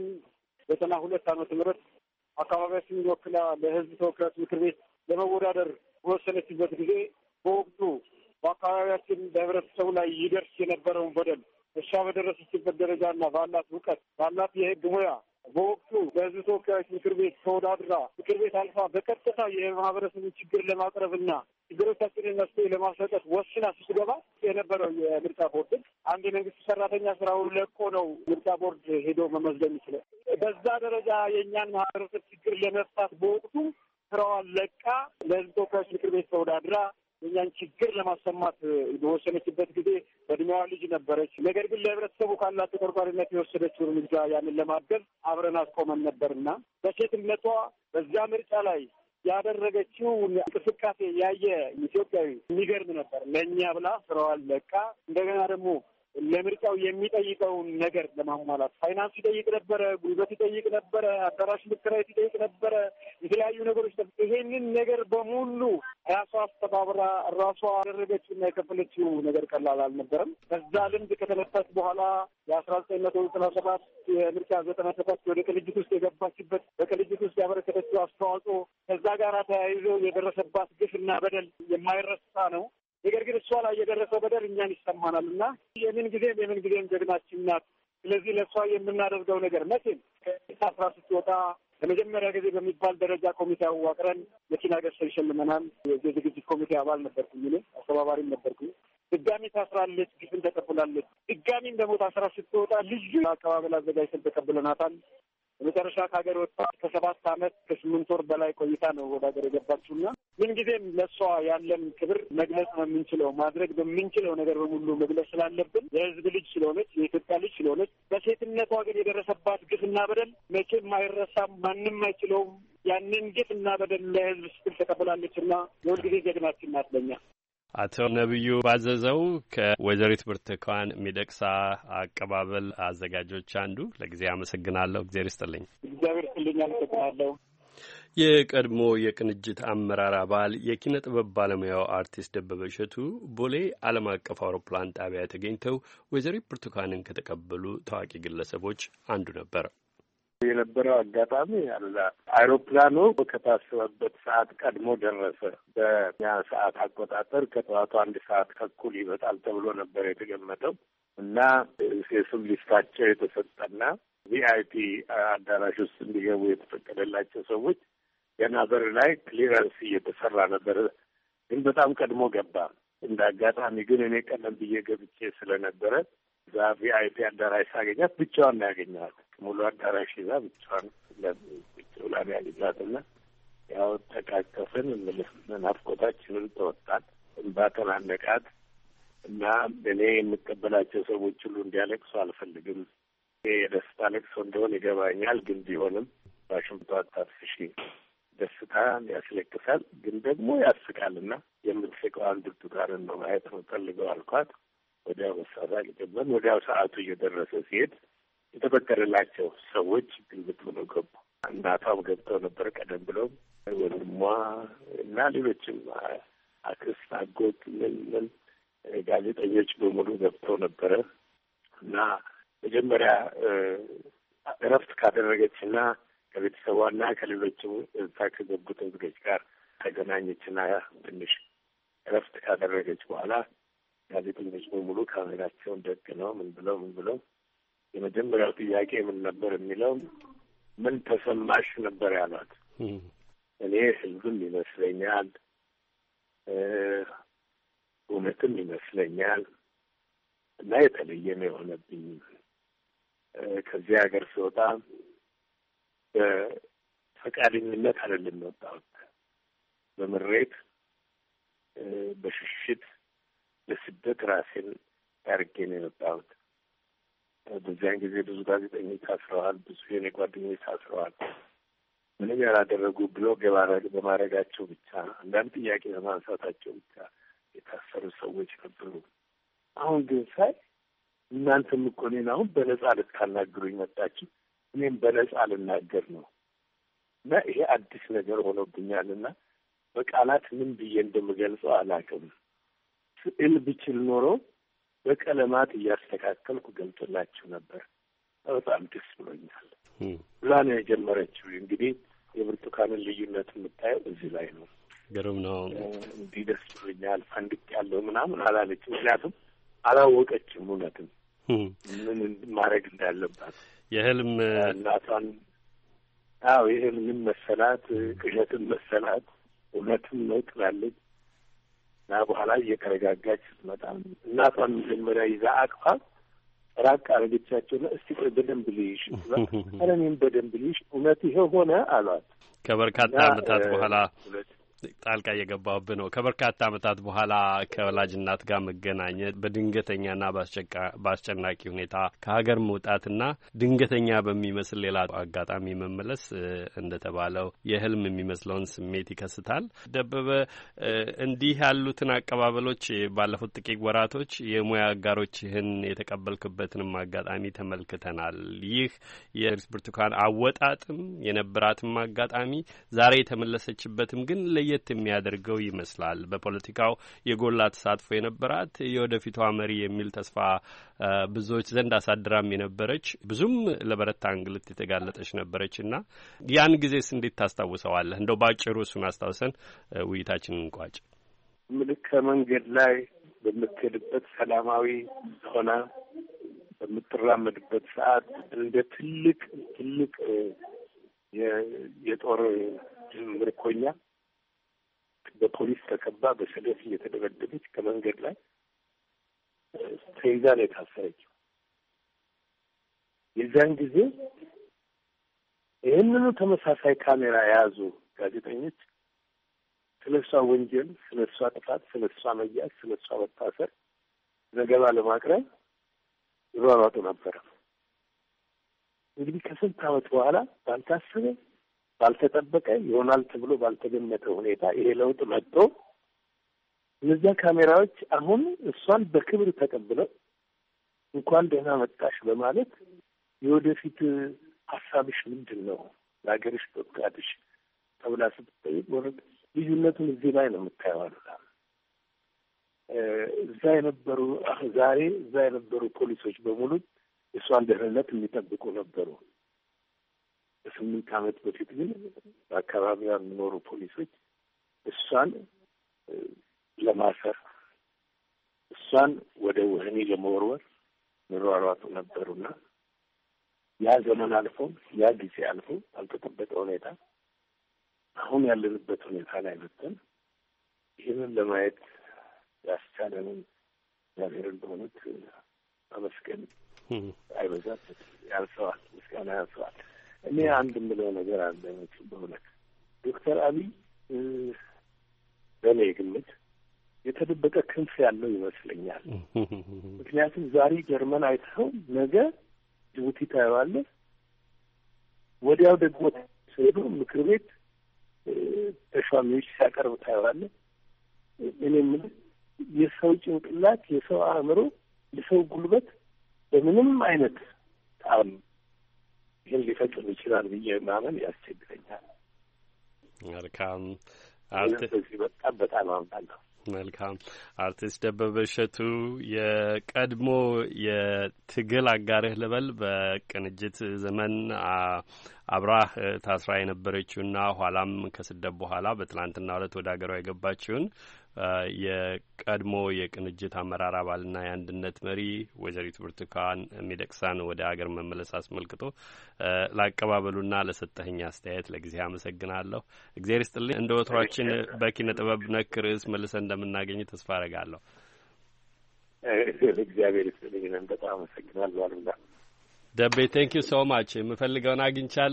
92 ዓመተ ምህረት አካባቢያችንን ወክላ ለሕዝብ ተወካዮች ምክር ቤት ለመወዳደር በወሰነችበት ጊዜ በወቅቱ በአካባቢያችን በህብረተሰቡ ላይ ይደርስ የነበረውን በደል እሷ በደረሰችበት ደረጃና ባላት እውቀት ባላት የህግ ሙያ በወቅቱ በህዝብ ተወካዮች ምክር ቤት ተወዳድራ ምክር ቤት አልፋ በቀጥታ የማህበረሰቡን ችግር ለማቅረብና ችግሮቻችንን መፍትሄ ለማሰጠት ወስና ስትገባ የነበረው የምርጫ ቦርድ አንድ የመንግስት ሰራተኛ ስራውን ለቆ ነው ምርጫ ቦርድ ሄዶ መመዝገብ ይችላል። በዛ ደረጃ የእኛን ማህበረሰብ ችግር ለመፍታት በወቅቱ ስራዋን ለቃ ለህዝብ ተወካዮች ምክር ቤት ተወዳድራ የእኛን ችግር ለማሰማት በወሰነችበት ጊዜ በእድሜዋ ልጅ ነበረች። ነገር ግን ለህብረተሰቡ ካላት ተቆርቋሪነት የወሰደችው እርምጃ ያንን ለማገዝ አብረን አስቆመን ነበርና በሴትነቷ በዛ ምርጫ ላይ ያደረገችው እንቅስቃሴ ያየ ኢትዮጵያዊ የሚገርም ነበር። ለእኛ ብላ ስራዋን ለቃ እንደገና ደግሞ ለምርጫው የሚጠይቀውን ነገር ለማሟላት ፋይናንስ ይጠይቅ ነበረ፣ ጉልበት ይጠይቅ ነበረ፣ አዳራሽ መከራየት ይጠይቅ ነበረ፣ የተለያዩ ነገሮች። ይሄንን ነገር በሙሉ ራሷ አስተባብራ ራሷ ያደረገችውና የከፈለችው ነገር ቀላል አልነበረም። ከዛ ልምድ ከተነሳች በኋላ የ1997 የምርጫ 97 ወደ ቅንጅት ውስጥ የገባችበት በቅንጅት ውስጥ ያበረከተችው አስተዋጽኦ ከዛ ጋር ተያይዞ የደረሰባት ግፍና በደል የማይረሳ ነው። ነገር ግን እሷ ላይ የደረሰው በደል እኛን ይሰማናል እና የምን ጊዜም ጀግናችን ናት። ስለዚህ ለእሷ የምናደርገው ነገር መቼም ከስራ ስትወጣ ለመጀመሪያ ጊዜ በሚባል ደረጃ ኮሚቴ አዋቅረን መኪና ገዝተን ሸልመናል። የዝግጅት ኮሚቴ አባል ነበርኩኝ፣ እኔ አስተባባሪም ነበርኩኝ። ድጋሚ ታስራለች፣ ግፍን ተቀብላለች። ድጋሚም ደግሞ ታስራ ስትወጣ ልዩ አቀባበል አዘጋጅተን ተቀብለናታል። በመጨረሻ ከሀገር ወጣ። ከ7 ዓመት ከ8 ወር በላይ ቆይታ ነው ወደ ሀገር የገባችውና ምንጊዜም ለእሷ ያለን ክብር መግለጽ ነው የምንችለው። ማድረግ በምንችለው ነገር በሙሉ መግለጽ ስላለብን የህዝብ ልጅ ስለሆነች፣ የኢትዮጵያ ልጅ ስለሆነች፣ በሴትነቷ ግን የደረሰባት ግፍና በደል መቼም አይረሳም፣ ማንም አይችለውም። ያንን ግፍና በደል ለህዝብ ስትል ተቀብላለችና የሁልጊዜ ጀግናችን ናት ለኛ። አቶ ነብዩ ባዘዘው ከወይዘሪት ብርቱካን ሚደቅሳ አቀባበል አዘጋጆች አንዱ፣ ለጊዜ አመሰግናለሁ። እግዚአብሔር ይስጥልኝ። እግዚአብሔር ይስጥልኝ። አመሰግናለሁ። የቀድሞ የቅንጅት አመራር አባል የኪነ ጥበብ ባለሙያው አርቲስት ደበበ እሸቱ ቦሌ ዓለም አቀፍ አውሮፕላን ጣቢያ ተገኝተው ወይዘሪት ብርቱካንን ከተቀበሉ ታዋቂ ግለሰቦች አንዱ ነበር። የነበረው አጋጣሚ አለ። አይሮፕላኑ ከታሰበበት ሰዓት ቀድሞ ደረሰ። በኛ ሰዓት አቆጣጠር ከጠዋቱ 1 ሰዓት ተኩል ይመጣል ተብሎ ነበር የተገመተው እና የስም ሊስታቸው የተሰጠና ቪአይፒ አዳራሽ ውስጥ እንዲገቡ የተፈቀደላቸው ሰዎች ገና በር ላይ ክሊረንስ እየተሰራ ነበር። ግን በጣም ቀድሞ ገባ። እንደ አጋጣሚ ግን እኔ ቀደም ብዬ ገብቼ ስለነበረ እዛ ቪአይፒ አዳራሽ ሳገኛት ብቻዋን ነው ያገኘኋት። ሙሉ አዳራሽ ይዛ ብቻዋን ብቻዋን ያገኘኋትና ያው ተቃቀፍን። ናፍቆታችንን ተወጣን። እንባ ተናነቃት እና እኔ የምቀበላቸው ሰዎች ሁሉ እንዲያለቅሱ አልፈልግም። የደስታ ለቅሶ እንደሆነ ይገባኛል። ግን ቢሆንም ባሽምቶ አታፍሺ፣ ደስታ ያስለቅሳል፣ ግን ደግሞ ያስቃልና የምትስቀው አንድ ብርቱካንን ነው ማየት ነው ፈልገው አልኳት። ወዲያው መሳሳቅ ጀመርን። ወዲያው ሰዓቱ እየደረሰ ሲሄድ የተፈቀደላቸው ሰዎች ግልብጥ ብለው ገቡ። እናቷም ገብተው ነበር ቀደም ብለው፣ ወንድሟ እና ሌሎችም አክስት፣ አጎት፣ ምን ጋዜጠኞች በሙሉ ገብተው ነበረ እና መጀመሪያ እረፍት ካደረገችና ከቤተሰቧና ከሌሎችም እዛ ከገቡት እንግዶች ጋር ተገናኘችና ትንሽ እረፍት ካደረገች በኋላ ጋዜጠኞች በሙሉ ካሜራቸውን ደግነው ምን ብለው የመጀመሪያው ጥያቄ ምን ነበር የሚለው ምን ተሰማሽ ነበር ያሏት። እኔ ህልምም ይመስለኛል እውነትም ይመስለኛል እና የተለየ ነው የሆነብኝ። ከዚህ ሀገር ስወጣ በፈቃደኝነት አይደለም የወጣሁት፣ በምሬት በሽሽት ለስደት ራሴን ያርጌ ነው የወጣሁት። በዚያን ጊዜ ብዙ ጋዜጠኞች ታስረዋል፣ ብዙ የኔ ጓደኞች ታስረዋል። ምንም ያላደረጉ ብሎ በማድረጋቸው ብቻ አንዳንድ ጥያቄ በማንሳታቸው ብቻ የታሰሩ ሰዎች ነበሩ። አሁን ግን ሳይ እናንተም እኮ እኔን አሁን በነጻ ልታናግሩኝ መጣችሁ፣ እኔም በነጻ ልናገር ነው እና ይሄ አዲስ ነገር ሆኖብኛልና በቃላት ምን ብዬ እንደምገልጸው አላውቅም። ስዕል ብችል ኖሮ በቀለማት እያስተካከልኩ ገልጽላችሁ ነበር። በጣም ደስ ብሎኛል ብላ ነው የጀመረችው። እንግዲህ የብርቱካንን ልዩነት የምታየው እዚህ ላይ ነው። ግሩም ነው። እንዲህ ደስ ብሎኛል ፈንድቅ ያለው ምናምን አላለች። ምክንያቱም አላወቀችም እውነትም ምን ማድረግ እንዳለባት። የህልም እናቷን የህልም መሰላት፣ ቅዠትን መሰላት፣ እውነትም ነው ትላለች እና በኋላ እየተረጋጋች ስትመጣ እናቷን መጀመሪያ ይዛ አቅፋ ራቅ አረገቻቸውና እስቲ ቆይ በደንብ ልይሽ ብላ ኧረ እኔም በደንብ ልይሽ እውነት ይሄ ሆነ አሏት። ከበርካታ ዓመታት በኋላ ጣልቃ እየገባሁብህ ነው። ከበርካታ ዓመታት በኋላ ከወላጅ እናት ጋር መገናኘት፣ በድንገተኛና በአስጨናቂ ሁኔታ ከሀገር መውጣትና ድንገተኛ በሚመስል ሌላ አጋጣሚ መመለስ እንደተባለው የህልም የሚመስለውን ስሜት ይከስታል። ደበበ፣ እንዲህ ያሉትን አቀባበሎች ባለፉት ጥቂት ወራቶች የሙያ አጋሮችህን የተቀበልክበትንም አጋጣሚ ተመልክተናል። ይህ የብርቱካን አወጣጥም የነበራትም አጋጣሚ ዛሬ የተመለሰችበትም ግን ለየት የሚያደርገው ይመስላል። በፖለቲካው የጎላ ተሳትፎ የነበራት የወደፊቷ መሪ የሚል ተስፋ ብዙዎች ዘንድ አሳድራም የነበረች ብዙም ለበረታ እንግልት የተጋለጠች ነበረችና ያን ጊዜስ እንዴት ታስታውሰዋለህ? እንደው ባጭሩ እሱን አስታውሰን ውይይታችንን እንቋጭ። ከመንገድ ላይ በምትሄድበት ሰላማዊ ሆና በምትራመድበት ሰዓት እንደ ትልቅ የጦር ምርኮኛ በፖሊስ ተከባ በሰደፍ እየተደበደበች ከመንገድ ላይ ተይዛ ነው የታሰረችው። የዛን ጊዜ ይህንኑ ተመሳሳይ ካሜራ የያዙ ጋዜጠኞች ስለሷ ወንጀል፣ ስለሷ ጥፋት፣ ስለሷ መያዝ፣ ስለሷ መታሰር ዘገባ ለማቅረብ ይሯሯጡ ነበር። እንግዲህ ከስንት ዓመት በኋላ ባልታሰበ ባልተጠበቀ ይሆናል ተብሎ ባልተገመተ ሁኔታ ይሄ ለውጥ መጥቶ እነዚያ ካሜራዎች አሁን እሷን በክብር ተቀብለው እንኳን ደህና መጣሽ በማለት የወደፊት ሀሳብሽ ምንድን ነው ለሀገርሽ በቃትሽ ተብላ ስትጠይቅ ወረድ ልዩነቱን እዚህ ላይ ነው የምታየው። እዛ የነበሩ ፖሊሶች በሙሉ እሷን ደህንነት የሚጠብቁ ነበሩ። ከ8 ዓመት በፊት ግን በአካባቢዋ የሚኖሩ ፖሊሶች እሷን ለማሰር እሷን ወደ ወህኒ ለመወርወር ምሯሯጡ ነበሩና ያ ዘመን አልፎ ያ ጊዜ አልፎ ባልተጠበቀ ሁኔታ አሁን ያለንበት ሁኔታ ላይ መጥተን ይህንን ለማየት ያስቻለንን እግዚአብሔርን በእውነት አመስገን አይበዛም፣ ያንሰዋል፣ ምስጋና ያንሰዋል። እኔ አንድ የምለው ነገር አለ። በእውነት ዶክተር አብይ በእኔ ግምት የተደበቀ ክንፍ ያለው ይመስለኛል። ምክንያቱም ዛሬ ጀርመን አይተኸው ነገ ጅቡቲ ታየዋለህ፣ ወዲያው ደግሞ ሄዶ ምክር ቤት ተሿሚዎች ሲያቀርብ ታየዋለህ። እኔ የምልህ የሰው ጭንቅላት፣ የሰው አእምሮ፣ የሰው ጉልበት በምንም አይነት ጣም ይህን ሊፈጽም ይችላል ብዬ ማመን ያስቸግረኛል። መልካም በዚህ በጣም አምናለሁ። መልካም አርቲስት ደበበ እሸቱ የቀድሞ የትግል አጋርህ ልበል በቅንጅት ዘመን አብራህ ታስራ የነበረችውና ኋላም ከስደት በኋላ በትላንትናው ዕለት ወደ አገሯ የገባችውን የቀድሞ የቅንጅት አመራር አባልና የአንድነት መሪ ወይዘሪት ብርቱካን ሚደቅሳን ወደ አገር መመለስ አስመልክቶ ላቀባበሉና ለሰጠኸኝ አስተያየት ለጊዜ አመሰግናለሁ። እግዚአብሔር ይስጥልኝ። እንደ ወትሯችን በኪነ ጥበብ ነክ ርዕስ መልሰን እንደምናገኝ ተስፋ አረጋለሁ። እግዚአብሔር ይስጥልኝ። በጣም አመሰግናለሁ አሉላ ደቤ። ቴንክ ዩ ሶ ማች። የምፈልገውን አግኝቻለሁ።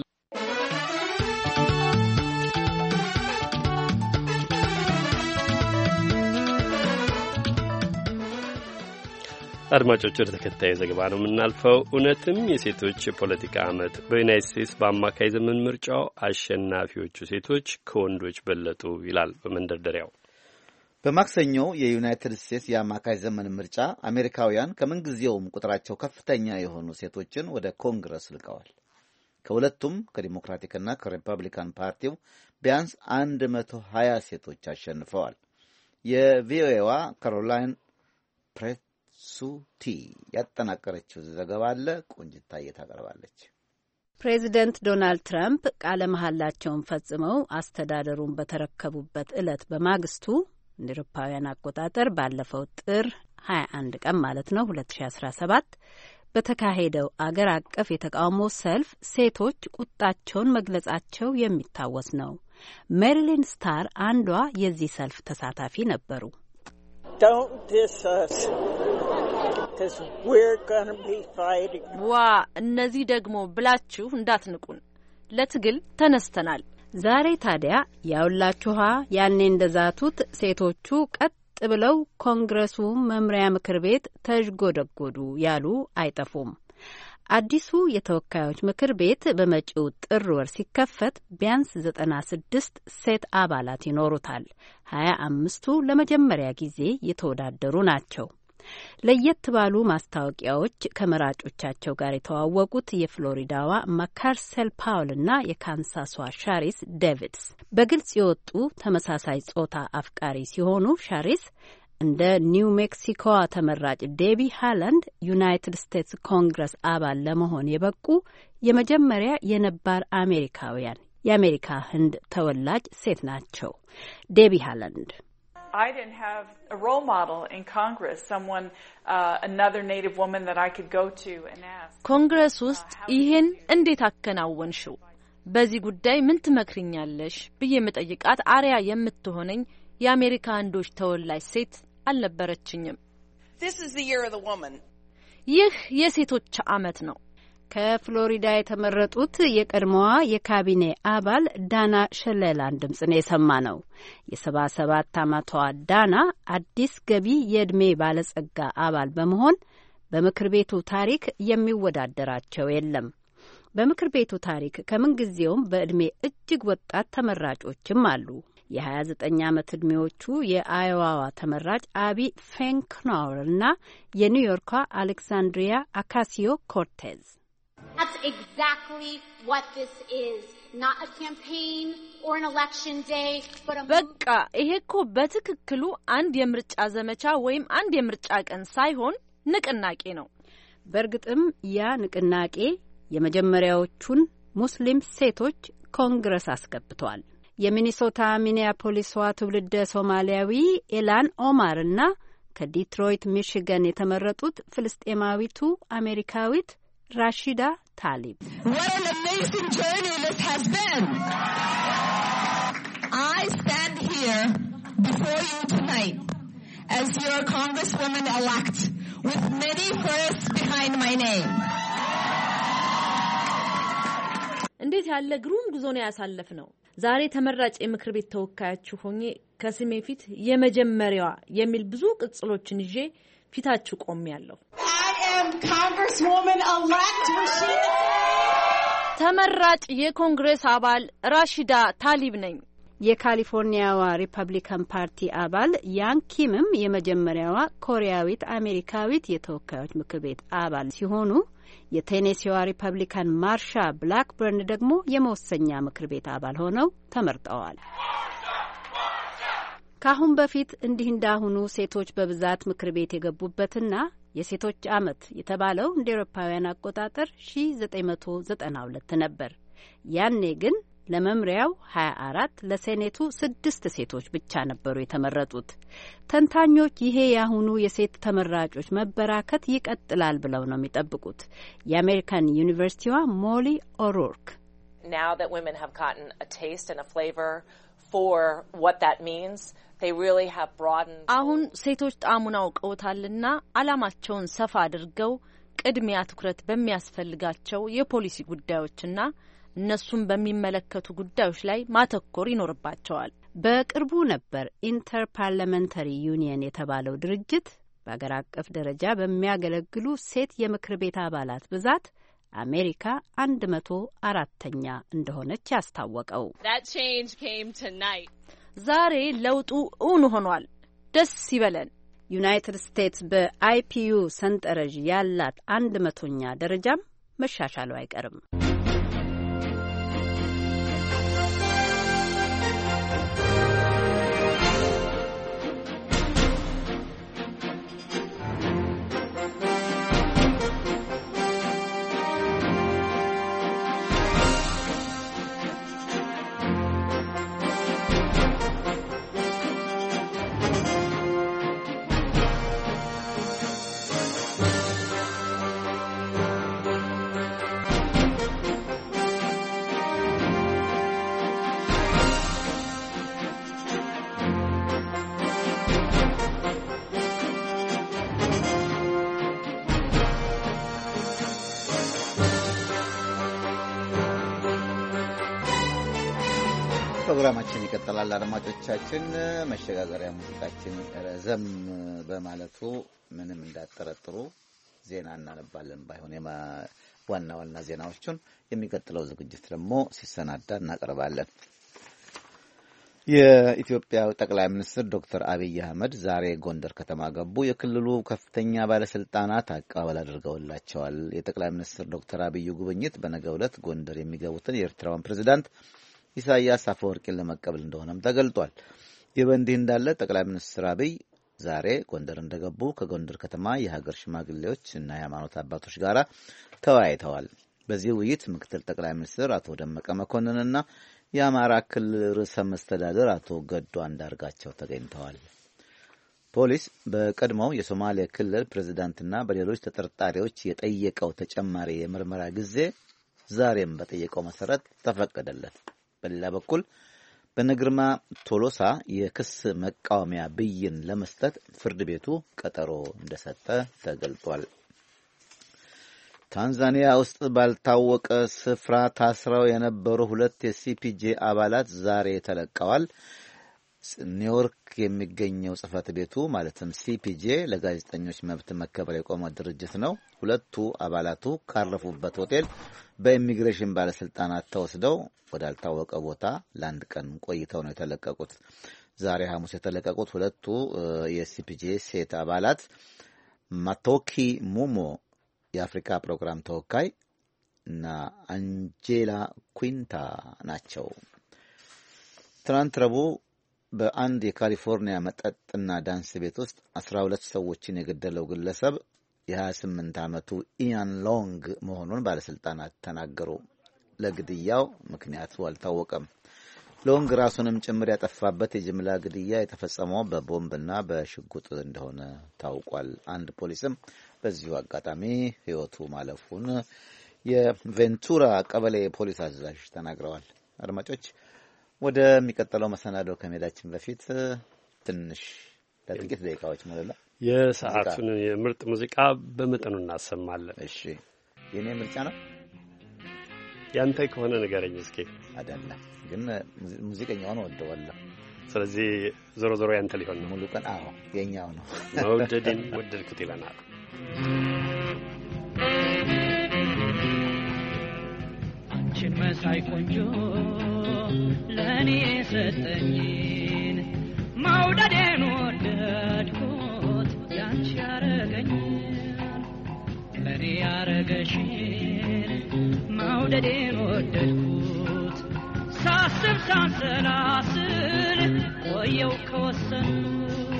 አድማጮች ወደ ተከታዩ ዘገባ ነው የምናልፈው። እውነትም የሴቶች የፖለቲካ ዓመት በዩናይት ስቴትስ በአማካይ ዘመን ምርጫው አሸናፊዎቹ ሴቶች ከወንዶች በለጡ ይላል በመንደርደሪያው። በማክሰኞው የዩናይትድ ስቴትስ የአማካይ ዘመን ምርጫ አሜሪካውያን ከምንጊዜውም ቁጥራቸው ከፍተኛ የሆኑ ሴቶችን ወደ ኮንግረስ ልቀዋል። ከሁለቱም ከዲሞክራቲክና ከሪፐብሊካን ፓርቲው ቢያንስ 120 ሴቶች አሸንፈዋል። የቪኦኤዋ ካሮላይን ሱቲ ያጠናቀረችው ዘገባ አለ። ቆንጅታዬ ታቀርባለች። ፕሬዚደንት ዶናልድ ትራምፕ ቃለ መሐላቸውን ፈጽመው አስተዳደሩን በተረከቡበት ዕለት በማግስቱ እንደ አውሮፓውያን አቆጣጠር ባለፈው ጥር 21 ቀን ማለት ነው 2017 በተካሄደው አገር አቀፍ የተቃውሞ ሰልፍ ሴቶች ቁጣቸውን መግለጻቸው የሚታወስ ነው። ሜሪሊን ስታር አንዷ የዚህ ሰልፍ ተሳታፊ ነበሩ። ዋ እነዚህ ደግሞ ብላችሁ እንዳትንቁን፣ ለትግል ተነስተናል። ዛሬ ታዲያ ያውላችኋ ያኔ እንደዛቱት ሴቶቹ ቀጥ ብለው ኮንግረሱ መምሪያ ምክር ቤት ተዥጎደጎዱ ያሉ አይጠፉም። አዲሱ የተወካዮች ምክር ቤት በመጪው ጥር ወር ሲከፈት ቢያንስ 96 ሴት አባላት ይኖሩታል። 25ቱ ለመጀመሪያ ጊዜ የተወዳደሩ ናቸው። ለየት ባሉ ማስታወቂያዎች ከመራጮቻቸው ጋር የተዋወቁት የፍሎሪዳዋ ማካርሴል ፓውልና የካንሳሷ ሻሪስ ዴቪድስ በግልጽ የወጡ ተመሳሳይ ጾታ አፍቃሪ ሲሆኑ ሻሪስ እንደ ኒው ሜክሲኮዋ ተመራጭ ዴቢ ሃላንድ ዩናይትድ ስቴትስ ኮንግረስ አባል ለመሆን የበቁ የመጀመሪያ የነባር አሜሪካውያን የአሜሪካ ህንድ ተወላጅ ሴት ናቸው። ዴቢ ሃላንድ I didn't have a role model in Congress, someone, another Native woman that I could go to and ask. ኮንግረስ ውስጥ ይህን እንዴት አከናወንሽው? በዚህ ጉዳይ ምን ትመክሪኛለሽ ብዬ መጠይቃት አሪያ የምትሆነኝ የአሜሪካ አንዶች ተወላጅ ሴት አልነበረችኝም። ይህ የሴቶች ዓመት ነው። ከፍሎሪዳ የተመረጡት የቀድሞዋ የካቢኔ አባል ዳና ሸለላን ድምጽ ነው የሰማ ነው። የ77 ዓመቷ ዳና አዲስ ገቢ የዕድሜ ባለጸጋ አባል በመሆን በምክር ቤቱ ታሪክ የሚወዳደራቸው የለም። በምክር ቤቱ ታሪክ ከምንጊዜውም በዕድሜ እጅግ ወጣት ተመራጮችም አሉ። የ29 ዓመት ዕድሜዎቹ የአዮዋዋ ተመራጭ አቢ ፌንክናውር እና የኒውዮርኳ አሌክሳንድሪያ አካሲዮ ኮርቴዝ That's exactly what this is. Not a campaign or an election day, but a በቃ ይሄ እኮ በትክክሉ አንድ የምርጫ ዘመቻ ወይም አንድ የምርጫ ቀን ሳይሆን ንቅናቄ ነው። በእርግጥም ያ ንቅናቄ የመጀመሪያዎቹን ሙስሊም ሴቶች ኮንግረስ አስገብቷል። የሚኒሶታ ሚኒያፖሊሷ ትውልደ ሶማሊያዊ ኤላን ኦማር እና ከዲትሮይት ሚሽገን የተመረጡት ፍልስጤማዊቱ አሜሪካዊት ራሺዳ ታሊብ What an amazing journey this has been. I stand here before you tonight as your Congresswoman-elect with many firsts behind my name. እንዴት ያለ ግሩም ጉዞ ነው ያሳለፍነው። ዛሬ ተመራጭ የምክር ቤት ተወካያችሁ ሆኜ ከስሜ ፊት የመጀመሪያዋ የሚል ብዙ ቅጽሎችን ይዤ ፊታችሁ ቆሜያለሁ። Congresswoman-elect Rashida. ተመራጭ የኮንግሬስ አባል ራሺዳ ታሊብ ነኝ። የካሊፎርኒያዋ ሪፐብሊካን ፓርቲ አባል ያን ኪምም የመጀመሪያዋ ኮሪያዊት አሜሪካዊት የተወካዮች ምክር ቤት አባል ሲሆኑ የቴኔሲዋ ሪፐብሊካን ማርሻ ብላክበርን ደግሞ የመወሰኛ ምክር ቤት አባል ሆነው ተመርጠዋል። ካሁን በፊት እንዲህ እንዳሁኑ ሴቶች በብዛት ምክር ቤት የገቡበትና የሴቶች ዓመት የተባለው እንደ አውሮፓውያን አቆጣጠር 1992 ነበር። ያኔ ግን ለመምሪያው 24 ለሴኔቱ 6 ሴቶች ብቻ ነበሩ የተመረጡት። ተንታኞች ይሄ ያሁኑ የሴት ተመራጮች መበራከት ይቀጥላል ብለው ነው የሚጠብቁት። የአሜሪካን ዩኒቨርሲቲዋ ሞሊ ኦሮርክ Now that women have gotten a taste and a flavor for what that means, they really have broadened. አሁን ሴቶች ጣዕሙን አውቀውታልና ዓላማቸውን ሰፋ አድርገው ቅድሚያ ትኩረት በሚያስፈልጋቸው የፖሊሲ ጉዳዮችና እነሱም በሚመለከቱ ጉዳዮች ላይ ማተኮር ይኖርባቸዋል። በቅርቡ ነበር ኢንተርፓርላሜንታሪ ዩኒየን የተባለው ድርጅት በአገር አቀፍ ደረጃ በሚያገለግሉ ሴት የምክር ቤት አባላት ብዛት አሜሪካ 104ኛ እንደሆነች ያስታወቀው። That change came tonight. ዛሬ ለውጡ እውን ሆኗል። ደስ ይበለን። ዩናይትድ ስቴትስ በአይፒዩ ሰንጠረዥ ያላት 100ኛ ደረጃም መሻሻሉ አይቀርም። ፕሮግራማችን ይቀጥላል። አድማጮቻችን፣ መሸጋገሪያ ሙዚቃችን ረዘም በማለቱ ምንም እንዳጠረጥሩ ዜና እናነባለን። ባይሆን ዋና ዋና ዜናዎቹን የሚቀጥለው ዝግጅት ደግሞ ሲሰናዳ እናቀርባለን። የኢትዮጵያ ጠቅላይ ሚኒስትር ዶክተር አብይ አህመድ ዛሬ ጎንደር ከተማ ገቡ። የክልሉ ከፍተኛ ባለስልጣናት አቀባበል አድርገውላቸዋል። የጠቅላይ ሚኒስትር ዶክተር አብይ ጉብኝት በነገው ዕለት ጎንደር የሚገቡትን የኤርትራውን ፕሬዝዳንት ኢሳያስ አፈወርቂን ለመቀበል እንደሆነም ተገልጧል። ይህ በእንዲህ እንዳለ ጠቅላይ ሚኒስትር አብይ ዛሬ ጎንደር እንደገቡ ከጎንደር ከተማ የሀገር ሽማግሌዎች እና የሃይማኖት አባቶች ጋር ተወያይተዋል። በዚህ ውይይት ምክትል ጠቅላይ ሚኒስትር አቶ ደመቀ መኮንንና የአማራ ክልል ርዕሰ መስተዳድር አቶ ገዱ አንዳርጋቸው ተገኝተዋል። ፖሊስ በቀድሞው የሶማሌ ክልል ፕሬዝዳንትና በሌሎች ተጠርጣሪዎች የጠየቀው ተጨማሪ የምርመራ ጊዜ ዛሬም በጠየቀው መሰረት ተፈቀደለት። በሌላ በኩል በነግርማ ቶሎሳ የክስ መቃወሚያ ብይን ለመስጠት ፍርድ ቤቱ ቀጠሮ እንደሰጠ ተገልጧል። ታንዛኒያ ውስጥ ባልታወቀ ስፍራ ታስረው የነበሩ 2 የሲፒጄ አባላት ዛሬ ተለቀዋል። ኒውዮርክ የሚገኘው ጽህፈት ቤቱ ማለትም ሲፒጄ ለጋዜጠኞች መብት መከበር የቆመ ድርጅት ነው። 2 አባላቱ ካረፉበት ሆቴል በኢሚግሬሽን ባለስልጣናት ተወስደው ወዳልታወቀ ቦታ ለአንድ ቀን ቆይተው ነው የተለቀቁት። ዛሬ ሐሙስ የተለቀቁት 2 የሲፒጄ ሴት አባላት ማቶኪ ሙሞ የአፍሪካ ፕሮግራም ተወካይ እና አንጄላ ኩንታ ናቸው። ትናንት ረቡዕ በአንድ የካሊፎርኒያ መጠጥና ዳንስ ቤት ውስጥ 12 ሰዎችን የገደለው ግለሰብ የ28 ዓመቱ ኢያን ሎንግ መሆኑን ባለስልጣናት ተናገሩ። ለግድያው ምክንያቱ አልታወቀም። ሎንግ ራሱንም ጭምር ያጠፋበት የጅምላ ግድያ የተፈጸመው በቦምብና በሽጉጥ እንደሆነ ታውቋል። አንድ ፖሊስም በዚሁ አጋጣሚ ሕይወቱ ማለፉን የቬንቱራ ቀበሌ ፖሊስ አዛዥ ተናግረዋል። አድማጮች ወደሚቀጥለው መሰናዶ ከመሄዳችን በፊት ትንሽ ለጥቂት ደቂቃዎች ማለት የሰዓቱን የምርጥ ሙዚቃ በመጠኑ እናሰማለን። እሺ፣ የኔ ምርጫ ነው። ያንተ ከሆነ ንገረኝ እስኪ። አይደለም ግን ሙዚቀኛውን ወደዋለሁ። ስለዚህ ዞሮ ዞሮ ያንተ ሊሆን ነው። ሙሉ ቀን አዎ፣ የኛው ነው። መውደድን ወደድኩት ይለናል። አንቺን መሳይ ቆንጆ ለእኔ ሰጠኝን መውደዴን ወደድኩት ያንቺ ያረገኝን ለእኔ ያረገሽን መውደዴን ወደድኩት ሳስብ ሳንሰላስል ቆየው ከወሰንኩት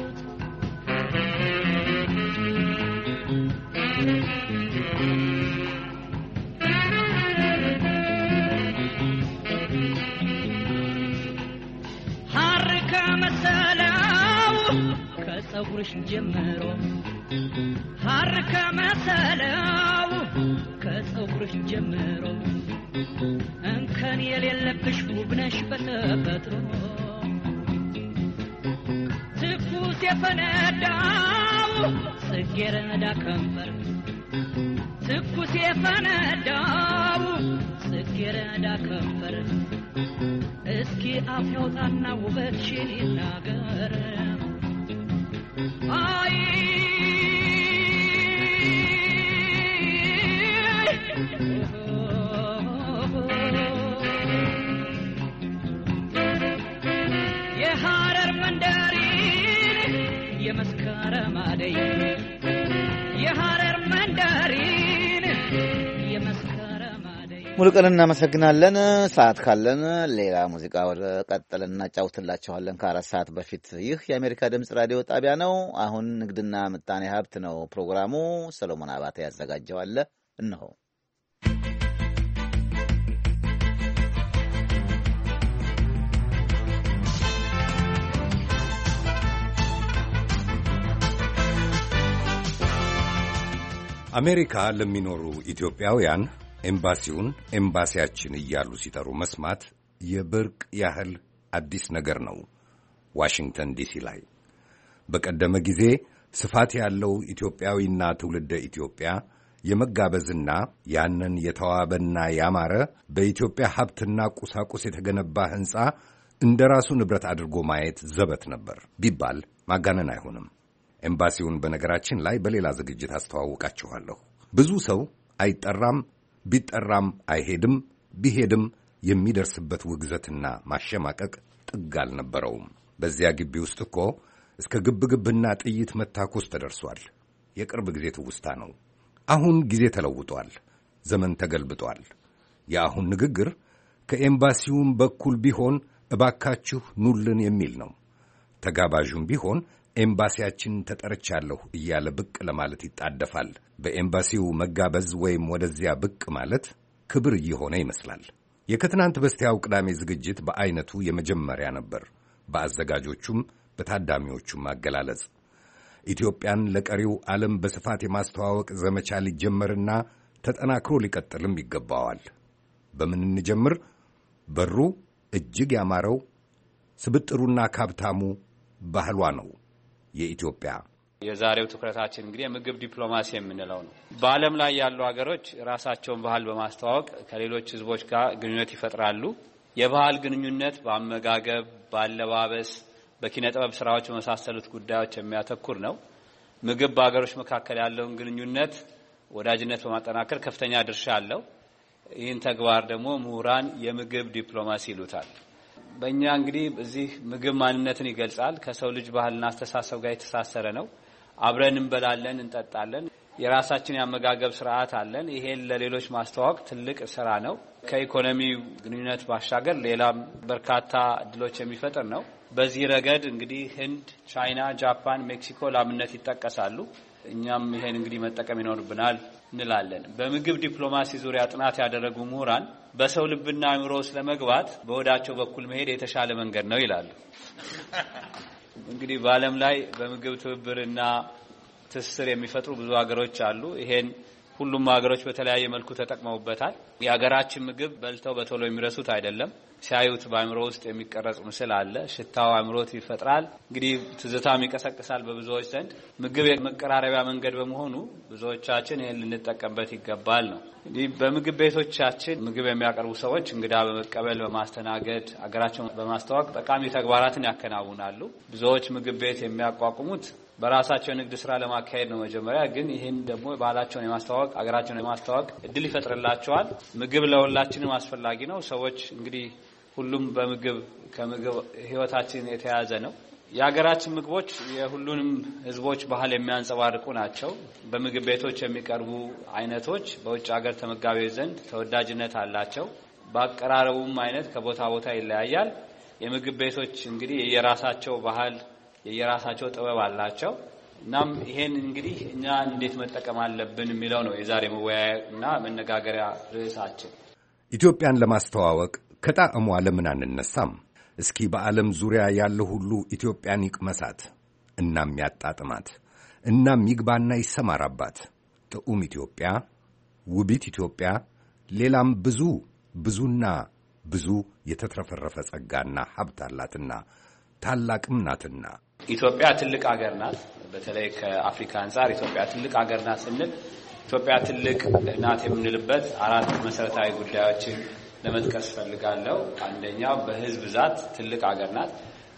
ሐር ከመሰለው ከጸጉርሽ ጀምሮ ሐር ከመሰለው ከጸጉርሽ ጀምሮ እንከን የሌለብሽ ውብ ነሽ በተፈጥሮ ትኩስ የፈነዳው ጽጌረዳ ከንፈር ትኩስ የፈነዳው ጽጌረዳ ከንፈር እስኪ አፍ ያውጣና ውበትሽን ይናገር። አይ የሐረር መንደሪን የመስከረም አደይ የሐረር መንደሪን የመስከረም አደይ። ሙሉቀን እናመሰግናለን። ሰዓት ካለን ሌላ ሙዚቃ ወደ ቀጥለን እናጫውትላችኋለን ከ4 ሰዓት በፊት። ይህ የአሜሪካ ድምፅ ራዲዮ ጣቢያ ነው። አሁን ንግድና ምጣኔ ሀብት ነው ፕሮግራሙ። ሰሎሞን አባተ ያዘጋጀዋል። እነሆ አሜሪካ ለሚኖሩ ኢትዮጵያውያን ኤምባሲውን ኤምባሲያችን እያሉ ሲጠሩ መስማት የብርቅ ያህል አዲስ ነገር ነው። ዋሽንግተን ዲሲ ላይ በቀደመ ጊዜ ስፋት ያለው ኢትዮጵያዊና ትውልደ ኢትዮጵያ የመጋበዝና ያንን የተዋበና ያማረ በኢትዮጵያ ሀብትና ቁሳቁስ የተገነባ ሕንፃ እንደ ራሱ ንብረት አድርጎ ማየት ዘበት ነበር ቢባል ማጋነን አይሆንም። ኤምባሲውን በነገራችን ላይ በሌላ ዝግጅት አስተዋውቃችኋለሁ። ብዙ ሰው አይጠራም፣ ቢጠራም አይሄድም፣ ቢሄድም የሚደርስበት ውግዘትና ማሸማቀቅ ጥግ አልነበረውም። በዚያ ግቢ ውስጥ እኮ እስከ ግብግብና ጥይት መታኮስ ተደርሷል። የቅርብ ጊዜ ትውስታ ነው። አሁን ጊዜ ተለውጧል፣ ዘመን ተገልብጧል። የአሁን ንግግር ከኤምባሲውም በኩል ቢሆን እባካችሁ ኑልን የሚል ነው። ተጋባዡም ቢሆን ኤምባሲያችን ተጠርቻለሁ እያለ ብቅ ለማለት ይጣደፋል። በኤምባሲው መጋበዝ ወይም ወደዚያ ብቅ ማለት ክብር እየሆነ ይመስላል። የከትናንት በስቲያው ቅዳሜ ዝግጅት በአይነቱ የመጀመሪያ ነበር። በአዘጋጆቹም በታዳሚዎቹም አገላለጽ ኢትዮጵያን ለቀሪው ዓለም በስፋት የማስተዋወቅ ዘመቻ ሊጀመርና ተጠናክሮ ሊቀጥልም ይገባዋል። በምን እንጀምር? በሩ እጅግ ያማረው ስብጥሩና ካብታሙ ባህሏ ነው የኢትዮጵያ። የዛሬው ትኩረታችን እንግዲህ የምግብ ዲፕሎማሲ የምንለው ነው። በዓለም ላይ ያሉ ሀገሮች ራሳቸውን ባህል በማስተዋወቅ ከሌሎች ህዝቦች ጋር ግንኙነት ይፈጥራሉ። የባህል ግንኙነት በአመጋገብ፣ በአለባበስ፣ በኪነ ጥበብ ስራዎች በመሳሰሉት ጉዳዮች የሚያተኩር ነው። ምግብ በሀገሮች መካከል ያለውን ግንኙነት ወዳጅነት በማጠናከር ከፍተኛ ድርሻ አለው። ይህን ተግባር ደግሞ ምሁራን የምግብ ዲፕሎማሲ ይሉታል። በእኛ እንግዲህ እዚህ ምግብ ማንነትን ይገልጻል። ከሰው ልጅ ባህልና አስተሳሰብ ጋር የተሳሰረ ነው። አብረን እንበላለን፣ እንጠጣለን። የራሳችን ያመጋገብ ስርዓት አለን። ይሄን ለሌሎች ማስተዋወቅ ትልቅ ስራ ነው። ከኢኮኖሚ ግንኙነት ባሻገር ሌላም በርካታ እድሎች የሚፈጥር ነው። በዚህ ረገድ እንግዲህ ህንድ፣ ቻይና፣ ጃፓን፣ ሜክሲኮ ላምነት ይጠቀሳሉ። እኛም ይሄን እንግዲህ መጠቀም ይኖርብናል እንላለን። በምግብ ዲፕሎማሲ ዙሪያ ጥናት ያደረጉ ምሁራን በሰው ልብና አእምሮ ውስጥ ለመግባት በወዳቸው በኩል መሄድ የተሻለ መንገድ ነው ይላሉ። እንግዲህ በዓለም ላይ በምግብ ትብብርና ትስስር የሚፈጥሩ ብዙ ሀገሮች አሉ። ይሄን ሁሉም ሀገሮች በተለያየ መልኩ ተጠቅመውበታል። የሀገራችን ምግብ በልተው በቶሎ የሚረሱት አይደለም። ሲያዩት በአእምሮ ውስጥ የሚቀረጽ ምስል አለ። ሽታው አእምሮት ይፈጥራል። እንግዲህ ትዝታም ይቀሰቅሳል በብዙዎች ዘንድ። ምግብ የመቀራረቢያ መንገድ በመሆኑ ብዙዎቻችን ይሄን ልንጠቀምበት ይገባል ነው። እንግዲህ በምግብ ቤቶቻችን ምግብ የሚያቀርቡ ሰዎች እንግዳ በመቀበል በማስተናገድ አገራቸውን በማስተዋወቅ ጠቃሚ ተግባራትን ያከናውናሉ። ብዙዎች ምግብ ቤት የሚያቋቁሙት በራሳቸው ንግድ ስራ ለማካሄድ ነው። መጀመሪያ ግን ይህን ደግሞ ባህላቸውን የማስተዋወቅ አገራቸውን የማስተዋወቅ እድል ይፈጥርላቸዋል። ምግብ ለሁላችንም አስፈላጊ ነው። ሰዎች እንግዲህ ሁሉም ከምግብ ህይወታችን የተያያዘ ነው። የሀገራችን ምግቦች የሁሉንም ህዝቦች ባህል የሚያንጸባርቁ ናቸው። በምግብ ቤቶች የሚቀርቡ አይነቶች በውጭ ሀገር ተመጋቢዎች ዘንድ ተወዳጅነት አላቸው። በአቀራረቡም አይነት ከቦታ ቦታ ይለያያል። የምግብ ቤቶች እንግዲህ የራሳቸው ባህል የራሳቸው ጥበብ አላቸው። እናም ይሄን እንግዲህ እኛ እንዴት መጠቀም አለብን የሚለው ነው የዛሬ መወያያና መነጋገሪያ ርዕሳችን። ኢትዮጵያን ለማስተዋወቅ ከጣዕሟ ለምን አንነሳም? እስኪ በዓለም ዙሪያ ያለ ሁሉ ኢትዮጵያን ይቅመሳት፣ እናም ያጣጥማት፣ እናም ይግባና ይሰማራባት። ጥዑም ኢትዮጵያ፣ ውቢት ኢትዮጵያ፣ ሌላም ብዙና ብዙ የተትረፈረፈ ጸጋና ሀብት አላትና ታላቅም ናትና። ኢትዮጵያ ትልቅ ሀገር ናት። በተለይ ከአፍሪካ አንጻር ኢትዮጵያ ትልቅ ሀገር ናት ስንል ኢትዮጵያ ትልቅ ናት የምንልበት አራት መሰረታዊ ጉዳዮችን ለመጥቀስ ፈልጋለሁ። አንደኛው በህዝብ ብዛት ትልቅ ሀገር ናት።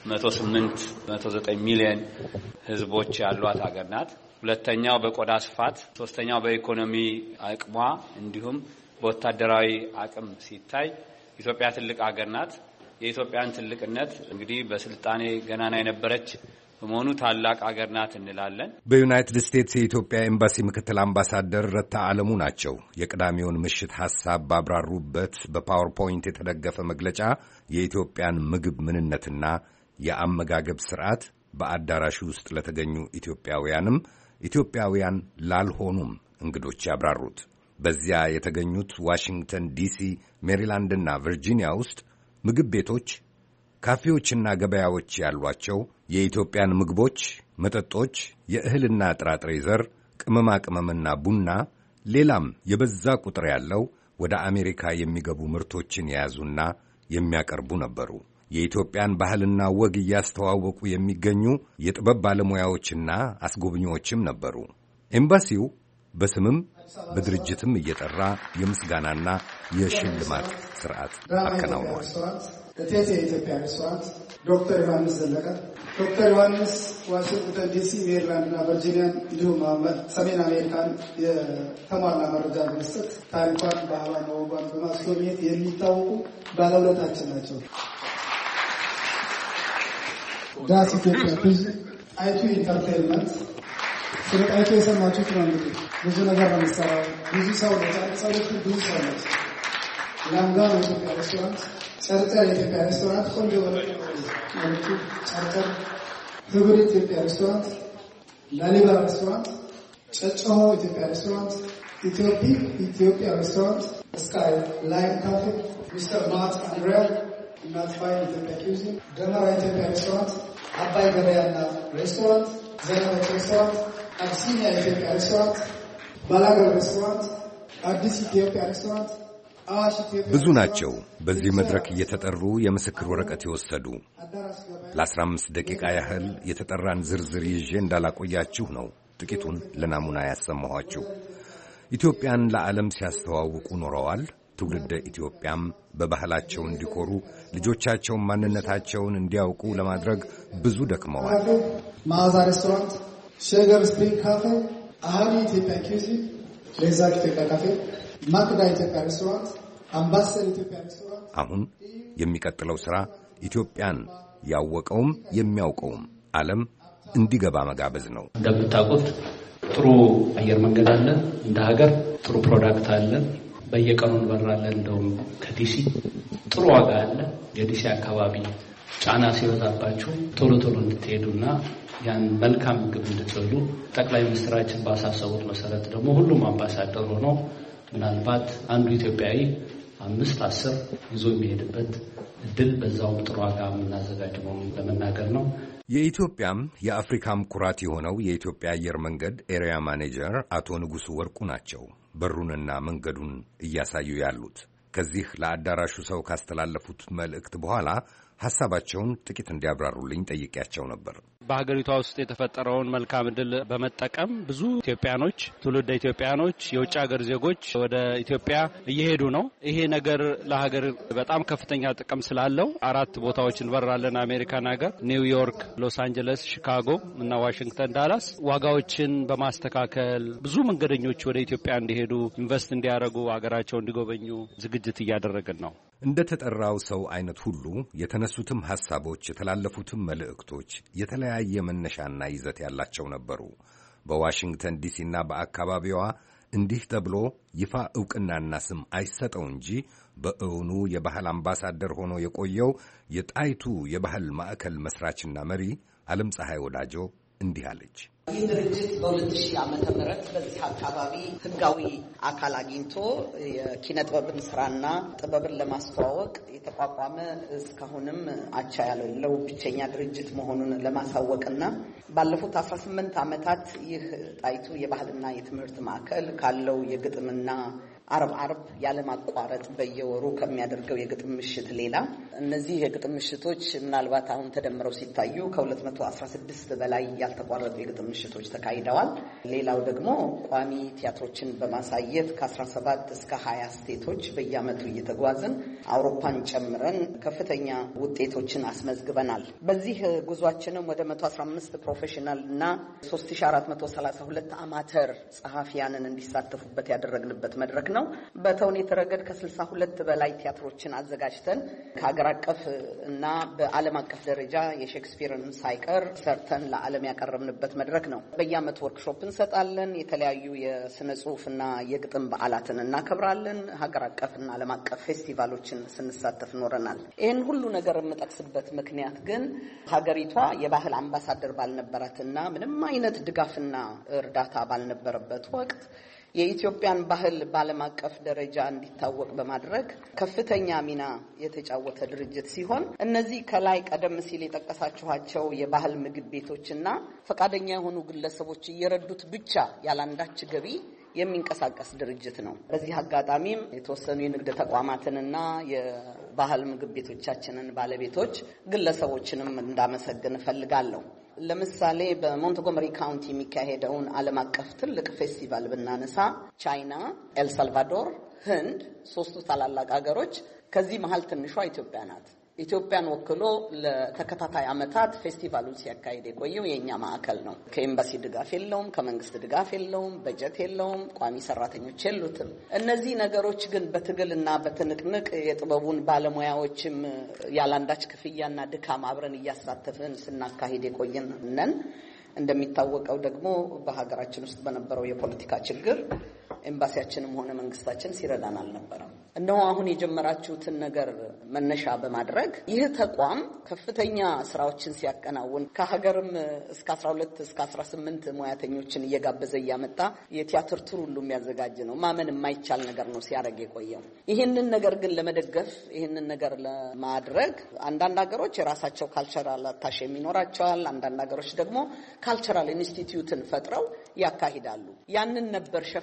109 ሚሊዮን ህዝቦች ያሏት ሀገር ናት። ሁለተኛው በቆዳ ስፋት፣ ሶስተኛው በኢኮኖሚ አቅሟ እንዲሁም በወታደራዊ አቅም ሲታይ ኢትዮጵያ ትልቅ ሀገር ናት። የኢትዮጵያን ትልቅነት እንግዲህ በስልጣኔ ገናና የነበረች በመሆኑ ታላቅ ሀገር ናት እንላለን። በዩናይትድ ስቴትስ የኢትዮጵያ ኤምባሲ ምክትል አምባሳደር ረታ ዓለሙ ናቸው የቅዳሜውን ምሽት ሐሳብ ባብራሩበት በፓወርፖይንት የተደገፈ መግለጫ የኢትዮጵያን ምግብ ምንነትና የአመጋገብ ስርዓት በአዳራሹ ውስጥ ለተገኙ ኢትዮጵያውያንም ኢትዮጵያውያን ላልሆኑም እንግዶች ያብራሩት። በዚያ የተገኙት ዋሽንግተን ዲሲ፣ ሜሪላንድና ቨርጂኒያ ውስጥ ምግብ ቤቶች፣ ካፌዎችና ገበያዎች ያሏቸው የኢትዮጵያን ምግቦች፣ መጠጦች፣ የእህልና ጥራጥሬ ዘር፣ ቅመማ ቅመምና ቡና፣ ሌላም የበዛ ቁጥር ያለው ወደ አሜሪካ የሚገቡ ምርቶችን የያዙና የሚያቀርቡ ነበሩ። የኢትዮጵያን ባህልና ወግ እያስተዋወቁ የሚገኙ የጥበብ ባለሙያዎችና አስጎብኚዎችም ነበሩ። ኤምባሲው በስምም በድርጅትም እየጠራ የምስጋናና የሽልማት ስርዓት አከናውኗል። እቴቴ የኢትዮጵያ ሬስቶራንት፣ ዶክተር ዮሐንስ ዘለቀ፣ ዶክተር ዮሐንስ ዋሽንግተን ዲሲ፣ ሜሪላንድና ቨርጂኒያን እንዲሁም ሰሜን አሜሪካን የተሟላ መረጃ በመስጠት ታሪኳን፣ ባህሏን፣ ወጓን በማስጎብኘት የሚታወቁ ባለውለታችን ናቸው። ዳስ ኢትዮጵያ ብዙ ጣይቱ ኢንተርቴይንመንት ስለ ጣይቱ የሰማችሁት ነው። እንግዲህ ብዙ ነገር ነው የሚሰራው። ብዙ ሰው ነው ብዙ ሰው ነው። ላምጋር የኢትዮጵያ ሬስቶራንት፣ ጨርጨር የኢትዮጵያ ሬስቶራንት፣ ቆንጆ መልኩ ጨርጨር፣ ህብር ኢትዮጵያ ሬስቶራንት፣ ላሊበላ ሬስቶራንት፣ ጨጨሆ ኢትዮጵያ ሬስቶራንት፣ ኢትዮፒክ ኢትዮጵያ ሬስቶራንት፣ ስካይ ላይን ካፌ፣ ሚስተር ማት አንድሪያ እናት ፋይን ኢትዮጵያ ኪውዚን፣ ደመራ ኢትዮጵያ ሬስቶራንት፣ አባይ ገበያና ሬስቶራንት፣ ዘነበች ሬስቶራንት፣ አብሲኒያ ኢትዮጵያ ሬስቶራንት፣ ባላገር ሬስቶራንት፣ አዲስ ኢትዮጵያ ሬስቶራንት፣ ብዙ ናቸው በዚህ መድረክ እየተጠሩ የምስክር ወረቀት የወሰዱ። ለ15 ደቂቃ ያህል የተጠራን ዝርዝር ይዤ እንዳላቆያችሁ ነው ጥቂቱን ለናሙና ያሰማኋችሁ። ኢትዮጵያን ለዓለም ሲያስተዋውቁ ኖረዋል። ትውልደ ኢትዮጵያም በባህላቸው እንዲኮሩ ልጆቻቸውን ማንነታቸውን እንዲያውቁ ለማድረግ ብዙ ደክመዋል። ማዛ ሬስቶራንት፣ ሸገር ስፕሪንግ ካፌ፣ አሃኒ ኢትዮጵያ ኪዩዚ፣ ሌዛክ ኢትዮጵያ ካፌ፣ ማክዳ ኢትዮጵያ ሬስቶራንት፣ አምባሰል ኢትዮጵያ ሬስቶራንት። አሁን የሚቀጥለው ሥራ ኢትዮጵያን ያወቀውም የሚያውቀውም ዓለም እንዲገባ መጋበዝ ነው። እንደምታውቁት ጥሩ አየር መንገድ አለ፣ እንደ ሀገር ጥሩ ፕሮዳክት አለ። በየቀኑ እንበራለን። እንደውም ከዲሲ ጥሩ ዋጋ አለ። የዲሲ አካባቢ ጫና ሲበዛባችሁ ቶሎ ቶሎ እንድትሄዱና ያን መልካም ምግብ እንድትበሉ ጠቅላይ ሚኒስትራችን ባሳሰቡት መሰረት ደግሞ ሁሉም አምባሳደር ሆኖ ምናልባት አንዱ ኢትዮጵያዊ 5-10 ይዞ የሚሄድበት እድል በዛውም ጥሩ ዋጋ የምናዘጋጅ መሆኑን ለመናገር ነው። የኢትዮጵያም የአፍሪካም ኩራት የሆነው የኢትዮጵያ አየር መንገድ ኤሪያ ማኔጀር አቶ ንጉሱ ወርቁ ናቸው በሩንና መንገዱን እያሳዩ ያሉት። ከዚህ ለአዳራሹ ሰው ካስተላለፉት መልእክት በኋላ ሐሳባቸውን ጥቂት እንዲያብራሩልኝ ጠይቄያቸው ነበር። በሀገሪቷ ውስጥ የተፈጠረውን መልካም ዕድል በመጠቀም ብዙ ኢትዮጵያኖች፣ ትውልደ ኢትዮጵያኖች፣ የውጭ ሀገር ዜጎች ወደ ኢትዮጵያ እየሄዱ ነው። ይሄ ነገር ለሀገር በጣም ከፍተኛ ጥቅም ስላለው 4 ቦታዎች እንበራለን። አሜሪካን ሀገር፣ ኒውዮርክ፣ ሎስ አንጀለስ፣ ሺካጎ እና ዋሽንግተን ዳላስ። ዋጋዎችን በማስተካከል ብዙ መንገደኞች ወደ ኢትዮጵያ እንዲሄዱ፣ ኢንቨስት እንዲያደርጉ፣ ሀገራቸው እንዲጎበኙ ዝግጅት እያደረግን ነው። እንደ ተጠራው ሰው አይነት ሁሉ የተነሱትም ሐሳቦች የተላለፉትም መልእክቶች የተለያየ መነሻና ይዘት ያላቸው ነበሩ። በዋሽንግተን ዲሲና በአካባቢዋ እንዲህ ተብሎ ይፋ ዕውቅናና ስም አይሰጠው እንጂ በእውኑ የባህል አምባሳደር ሆኖ የቆየው የጣይቱ የባህል ማዕከል መስራችና መሪ ዓለም ፀሐይ ወዳጆ እንዲህ አለች። ይህ ድርጅት በ2000 ዓመተ ምህረት በዚህ አካባቢ ህጋዊ አካል አግኝቶ የኪነ ጥበብን ስራና ጥበብን ለማስተዋወቅ የተቋቋመ እስካሁንም አቻ ያለው ብቸኛ ድርጅት መሆኑን ለማሳወቅና ባለፉት 18 ዓመታት ይህ ጣይቱ የባህልና የትምህርት ማዕከል ካለው የግጥምና አርብ ያለማቋረጥ በየወሩ ከሚያደርገው የግጥም ምሽት ሌላ እነዚህ የግጥም ምሽቶች ምናልባት አሁን ተደምረው ሲታዩ ከ216 በላይ ያልተቋረጡ የግጥም ምሽቶች ተካሂደዋል። ሌላው ደግሞ ቋሚ ቲያትሮችን በማሳየት ከ17 እስከ 20 ስቴቶች በየዓመቱ እየተጓዝን አውሮፓን ጨምረን ከፍተኛ ውጤቶችን አስመዝግበናል። በዚህ ጉዟችንም ወደ 115 ፕሮፌሽናል እና 3432 አማተር ጸሐፊያንን እንዲሳተፉበት ያደረግንበት መድረክ ነው። በተውኔት ረገድ ከ62 በላይ ቲያትሮችን አዘጋጅተን ከሀገር አቀፍ እና በዓለም አቀፍ ደረጃ የሼክስፒርን ሳይቀር ሰርተን ለዓለም ያቀረብንበት መድረክ ነው። በየዓመቱ ወርክሾፕ እንሰጣለን። የተለያዩ የስነ ጽሁፍና የግጥም በዓላትን እናከብራለን። ሀገር አቀፍና ዓለም አቀፍ ፌስቲቫሎችን ስንሳተፍ ኖረናል። ይህን ሁሉ ነገር የምጠቅስበት ምክንያት ግን ሀገሪቷ የባህል አምባሳደር ባልነበራትና ምንም አይነት ድጋፍና እርዳታ ባልነበረበት ወቅት የኢትዮጵያን ባህል በዓለም አቀፍ ደረጃ እንዲታወቅ በማድረግ ከፍተኛ ሚና የተጫወተ ድርጅት ሲሆን እነዚህ ከላይ ቀደም ሲል የጠቀሳችኋቸው የባህል ምግብ ቤቶችና ፈቃደኛ የሆኑ ግለሰቦች እየረዱት ብቻ ያላንዳች ገቢ የሚንቀሳቀስ ድርጅት ነው። በዚህ አጋጣሚም የተወሰኑ የንግድ ተቋማትንና የባህል ምግብ ቤቶቻችንን ባለቤቶች ግለሰቦችንም እንዳመሰግን እፈልጋለሁ። ለምሳሌ በሞንትጎመሪ ካውንቲ የሚካሄደውን ዓለም አቀፍ ትልቅ ፌስቲቫል ብናነሳ ቻይና፣ ኤልሳልቫዶር፣ ህንድ 3 ታላላቅ ሀገሮች፣ ከዚህ መሃል ትንሿ ኢትዮጵያ ናት። ኢትዮጵያን ወክሎ ለተከታታይ ዓመታት ፌስቲቫሉን ሲያካሂድ የቆየው የኛ ማዕከል ነው። ከኤምባሲ ድጋፍ የለውም፣ ከመንግስት ድጋፍ የለውም፣ በጀት የለውም፣ ቋሚ ሰራተኞች የሉትም። እነዚህ ነገሮች ግን በትግልና በትንቅንቅ የጥበቡን ባለሙያዎችም ያላንዳች ክፍያና ድካም አብረን እያሳተፍን ስናካሂድ የቆየን ነን። እንደሚታወቀው ደግሞ በሀገራችን ውስጥ በነበረው የፖለቲካ ችግር ኤምባሲያችንም ሆነ መንግስታችን ሲረዳን አልነበረም። እነሆ አሁን የጀመራችሁትን ነገር መነሻ በማድረግ ይህ ተቋም ከፍተኛ ስራዎችን ሲያከናውን ከሀገርም እስከ 12 እስከ 18 ሙያተኞችን እየጋበዘ እያመጣ የቲያትር ቱር ሁሉ የሚያዘጋጅ ነው። ማመን የማይቻል ነገር ነው ሲያደርግ የቆየው። ይህንን ነገር ግን ለመደገፍ ይህንን ነገር ለማድረግ አንዳንድ ሀገሮች የራሳቸው ካልቸራል አታሼ የሚኖራቸዋል። አንዳንድ ሀገሮች ደግሞ ካልቸራል ኢንስቲትዩትን ፈጥረው ያካሂዳሉ። ያንን ነበር ሸፍነን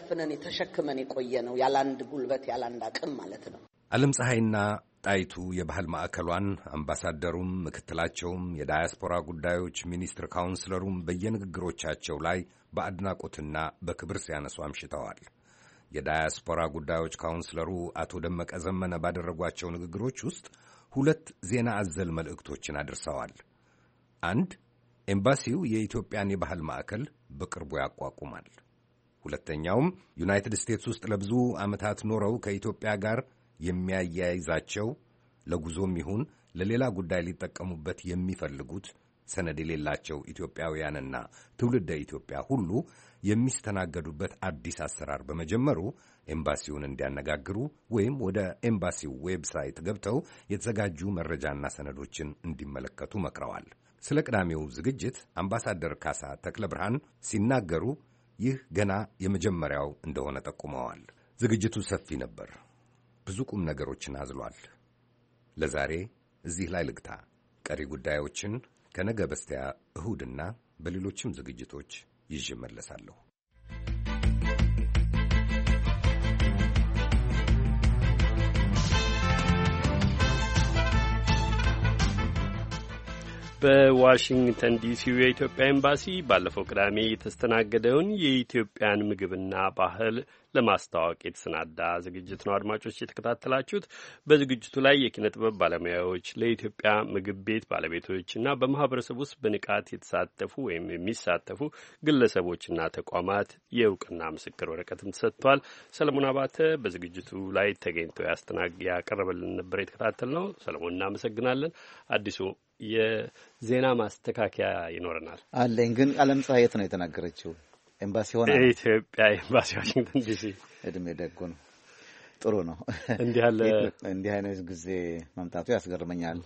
ተሸክመን የቆየነው ያላንድ ጉልበት ያላንድ አቅም ማለት ነው። ዓለም ፀሐይና ጣይቱ የባህል ማዕከሏን አምባሳደሩም ምክትላቸውም የዳያስፖራ ጉዳዮች ሚኒስትር ካውንስለሩም በየንግግሮቻቸው ላይ በአድናቆትና በክብር ሲያነሱ አምሽተዋል። የዳያስፖራ ጉዳዮች ካውንስለሩ አቶ ደመቀ ዘመነ ባደረጓቸው ንግግሮች ውስጥ 2 ዜና አዘል መልእክቶችን አድርሰዋል። አንድ፣ ኤምባሲው የኢትዮጵያን የባህል ማዕከል በቅርቡ ያቋቁማል። ሁለተኛውም ዩናይትድ ስቴትስ ውስጥ ለብዙ ዓመታት ኖረው ከኢትዮጵያ ጋር የሚያያይዛቸው ለጉዞም ይሁን ለሌላ ጉዳይ ሊጠቀሙበት የሚፈልጉት ሰነድ የሌላቸው ኢትዮጵያውያንና ትውልደ ኢትዮጵያ ሁሉ የሚስተናገዱበት አዲስ አሰራር በመጀመሩ ኤምባሲውን እንዲያነጋግሩ ወይም ወደ ኤምባሲው ዌብሳይት ገብተው የተዘጋጁ መረጃና ሰነዶችን እንዲመለከቱ መክረዋል። ስለ ቅዳሜው ዝግጅት አምባሳደር ካሳ ተክለ ብርሃን ሲናገሩ ይህ ገና የመጀመሪያው እንደሆነ ጠቁመዋል። ዝግጅቱ ሰፊ ነበር፣ ብዙ ቁም ነገሮችን አዝሏል። ለዛሬ እዚህ ላይ ልግታ። ቀሪ ጉዳዮችን ከነገ በስቲያ እሁድና በሌሎችም ዝግጅቶች ይዤ እመለሳለሁ። በዋሽንግተን ዲሲው የኢትዮጵያ ኤምባሲ ባለፈው ቅዳሜ የተስተናገደውን የኢትዮጵያን ምግብና ባህል ለማስተዋወቅ የተሰናዳ ዝግጅት ነው አድማጮች የተከታተላችሁት። በዝግጅቱ ላይ የኪነ ጥበብ ባለሙያዎች፣ ለኢትዮጵያ ምግብ ቤት ባለቤቶችና በማህበረሰብ ውስጥ በንቃት የተሳተፉ ወይም የሚሳተፉ ግለሰቦችና ተቋማት የእውቅና ምስክር ወረቀትም ተሰጥቷል። ሰለሞን አባተ በዝግጅቱ ላይ ተገኝቶ ያቀረበልን ነበር የተከታተልነው። ሰለሞን እናመሰግናለን። አዲሱ የዜና ማስተካከያ ይኖረናል አለኝ። ግን ዓለም ፀሐይ የት ነው የተናገረችው? ኤምባሲ ሆነ የኢትዮጵያ ኤምባሲ ዋሽንግተን ዲሲ። እድሜ ደጉ ነው። ጥሩ ነው። እንዲህ አይነት ጊዜ መምጣቱ ያስገርመኛል።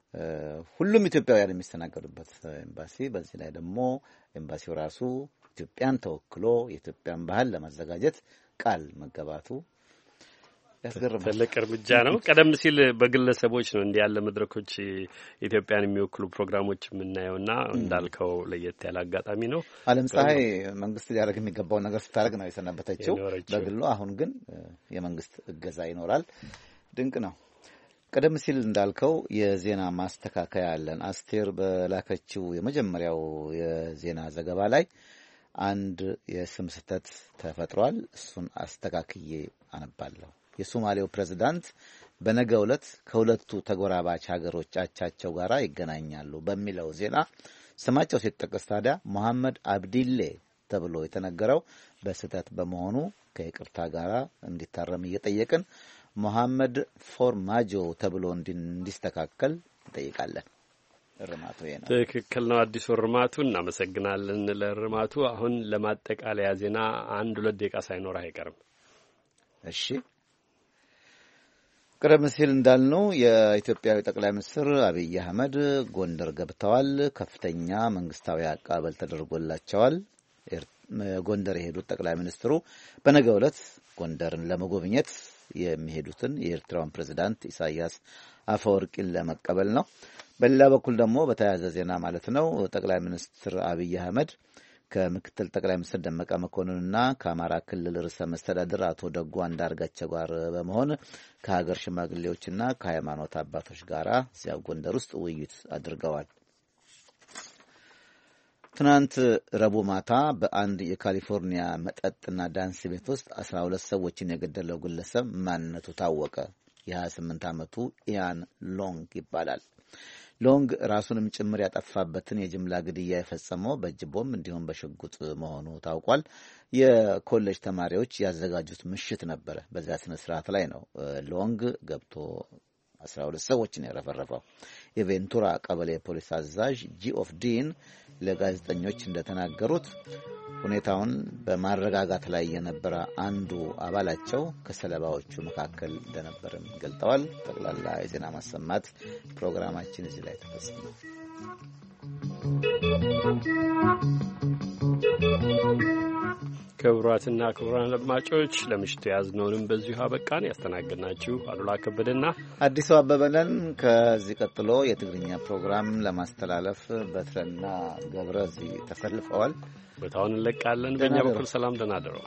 ሁሉም ኢትዮጵያውያን የሚስተናገዱበት ኤምባሲ፣ በዚህ ላይ ደግሞ ኤምባሲው ራሱ ኢትዮጵያን ተወክሎ የኢትዮጵያን ባህል ለማዘጋጀት ቃል መገባቱ ያስገርማል። ትልቅ እርምጃ ነው። ቀደም ሲል በግለሰቦች ነው እንዲህ ያለ መድረኮች ኢትዮጵያን የሚወክሉ ፕሮግራሞች የምናየውና እንዳልከው ለየት ያለ አጋጣሚ ነው። ዓለም ፀሐይ መንግስት ሊያደርግ የሚገባውን ነገር ስታደርግ ነው የሰነበተችው በግሉ። አሁን ግን የመንግስት እገዛ ይኖራል። ድንቅ ነው። ቀደም ሲል እንዳልከው የዜና ማስተካከያ አለን። አስቴር በላከችው የመጀመሪያው የዜና ዘገባ ላይ አንድ የስም ስህተት ተፈጥሯል። እሱን አስተካክዬ አነባለሁ። የሶማሌው ፕሬዝዳንት በነገው ዕለት ከሁለቱ ተጎራባች ሀገሮች አቻቸው ጋር ይገናኛሉ በሚለው ዜና ስማቸው ሲጠቀስ ታዲያ መሐመድ አብዲሌ ተብሎ የተነገረው በስህተት በመሆኑ ከይቅርታ ጋር እንዲታረም እየጠየቅን መሐመድ ፎርማጆ ተብሎ እንዲስተካከል እንጠይቃለን። እርማቱ ነው። ትክክል ነው። አዲሱ እርማቱ እናመሰግናለን ለእርማቱ። አሁን ለማጠቃለያ ዜና 1-2 ደቂቃ ሳይኖር አይቀርም። እሺ፣ ቀደም ሲል እንዳልነው የኢትዮጵያዊ ጠቅላይ ሚኒስትር አብይ አህመድ ጎንደር ገብተዋል። ከፍተኛ መንግስታዊ አቀባበል ተደርጎላቸዋል። ጎንደር የሄዱት ጠቅላይ ሚኒስትሩ በነገው ዕለት ጎንደርን ለመጎብኘት የሚሄዱትን የኤርትራውን ፕሬዝዳንት ኢሳያስ አፈወርቂን ለመቀበል ነው። በሌላ በኩል ደግሞ በተያያዘ ዜና ማለት ነው ጠቅላይ ሚኒስትር አብይ አህመድ ከምክትል ጠቅላይ ሚኒስትር ደመቀ መኮንንና ከአማራ ክልል ርዕሰ መስተዳድር አቶ ደጉ አንዳርጋቸው ጋር በመሆን ከሀገር ሽማግሌዎችና ከሃይማኖት አባቶች ጋር እዚያው ጎንደር ውስጥ ውይይት አድርገዋል። ትናንት ረቡዕ ማታ በአንድ የካሊፎርኒያ መጠጥና ዳንስ ቤት ውስጥ 12 ሰዎችን የገደለው ግለሰብ ማንነቱ ታወቀ። የ28 ዓመቱ ኢያን ሎንግ ይባላል። ሎንግ ራሱንም ጭምር ያጠፋበትን የጅምላ ግድያ የፈጸመው በእጅ ቦምብ እንዲሁም በሽጉጥ መሆኑ ታውቋል። የኮሌጅ ተማሪዎች ያዘጋጁት ምሽት ነበረ። በዚያ ስነ ስርዓት ላይ ነው ሎንግ ገብቶ 12 ሰዎችን ያረፈረፈው። የቬንቱራ ቀበሌ ፖሊስ አዛዥ ጂኦፍ ዲን ለጋዜጠኞች እንደተናገሩት ሁኔታውን በማረጋጋት ላይ የነበረ አንዱ አባላቸው ከሰለባዎቹ መካከል እንደነበርም ገልጠዋል። ጠቅላላ የዜና ማሰማት ፕሮግራማችን እዚህ ላይ ተፈጽሟል። ክቡራትና ክቡራን አድማጮች ለምሽቱ ያዝነውንም በዚሁ አበቃን። ያስተናገድናችሁ አሉላ ከበደና አዲሱ አበበነን። ከዚህ ቀጥሎ የትግርኛ ፕሮግራም ለማስተላለፍ በትረና ገብረ እዚህ ተሰልፈዋል። ቦታውን እንለቃለን። በእኛ በኩል ሰላም፣ ደህና እደሩ።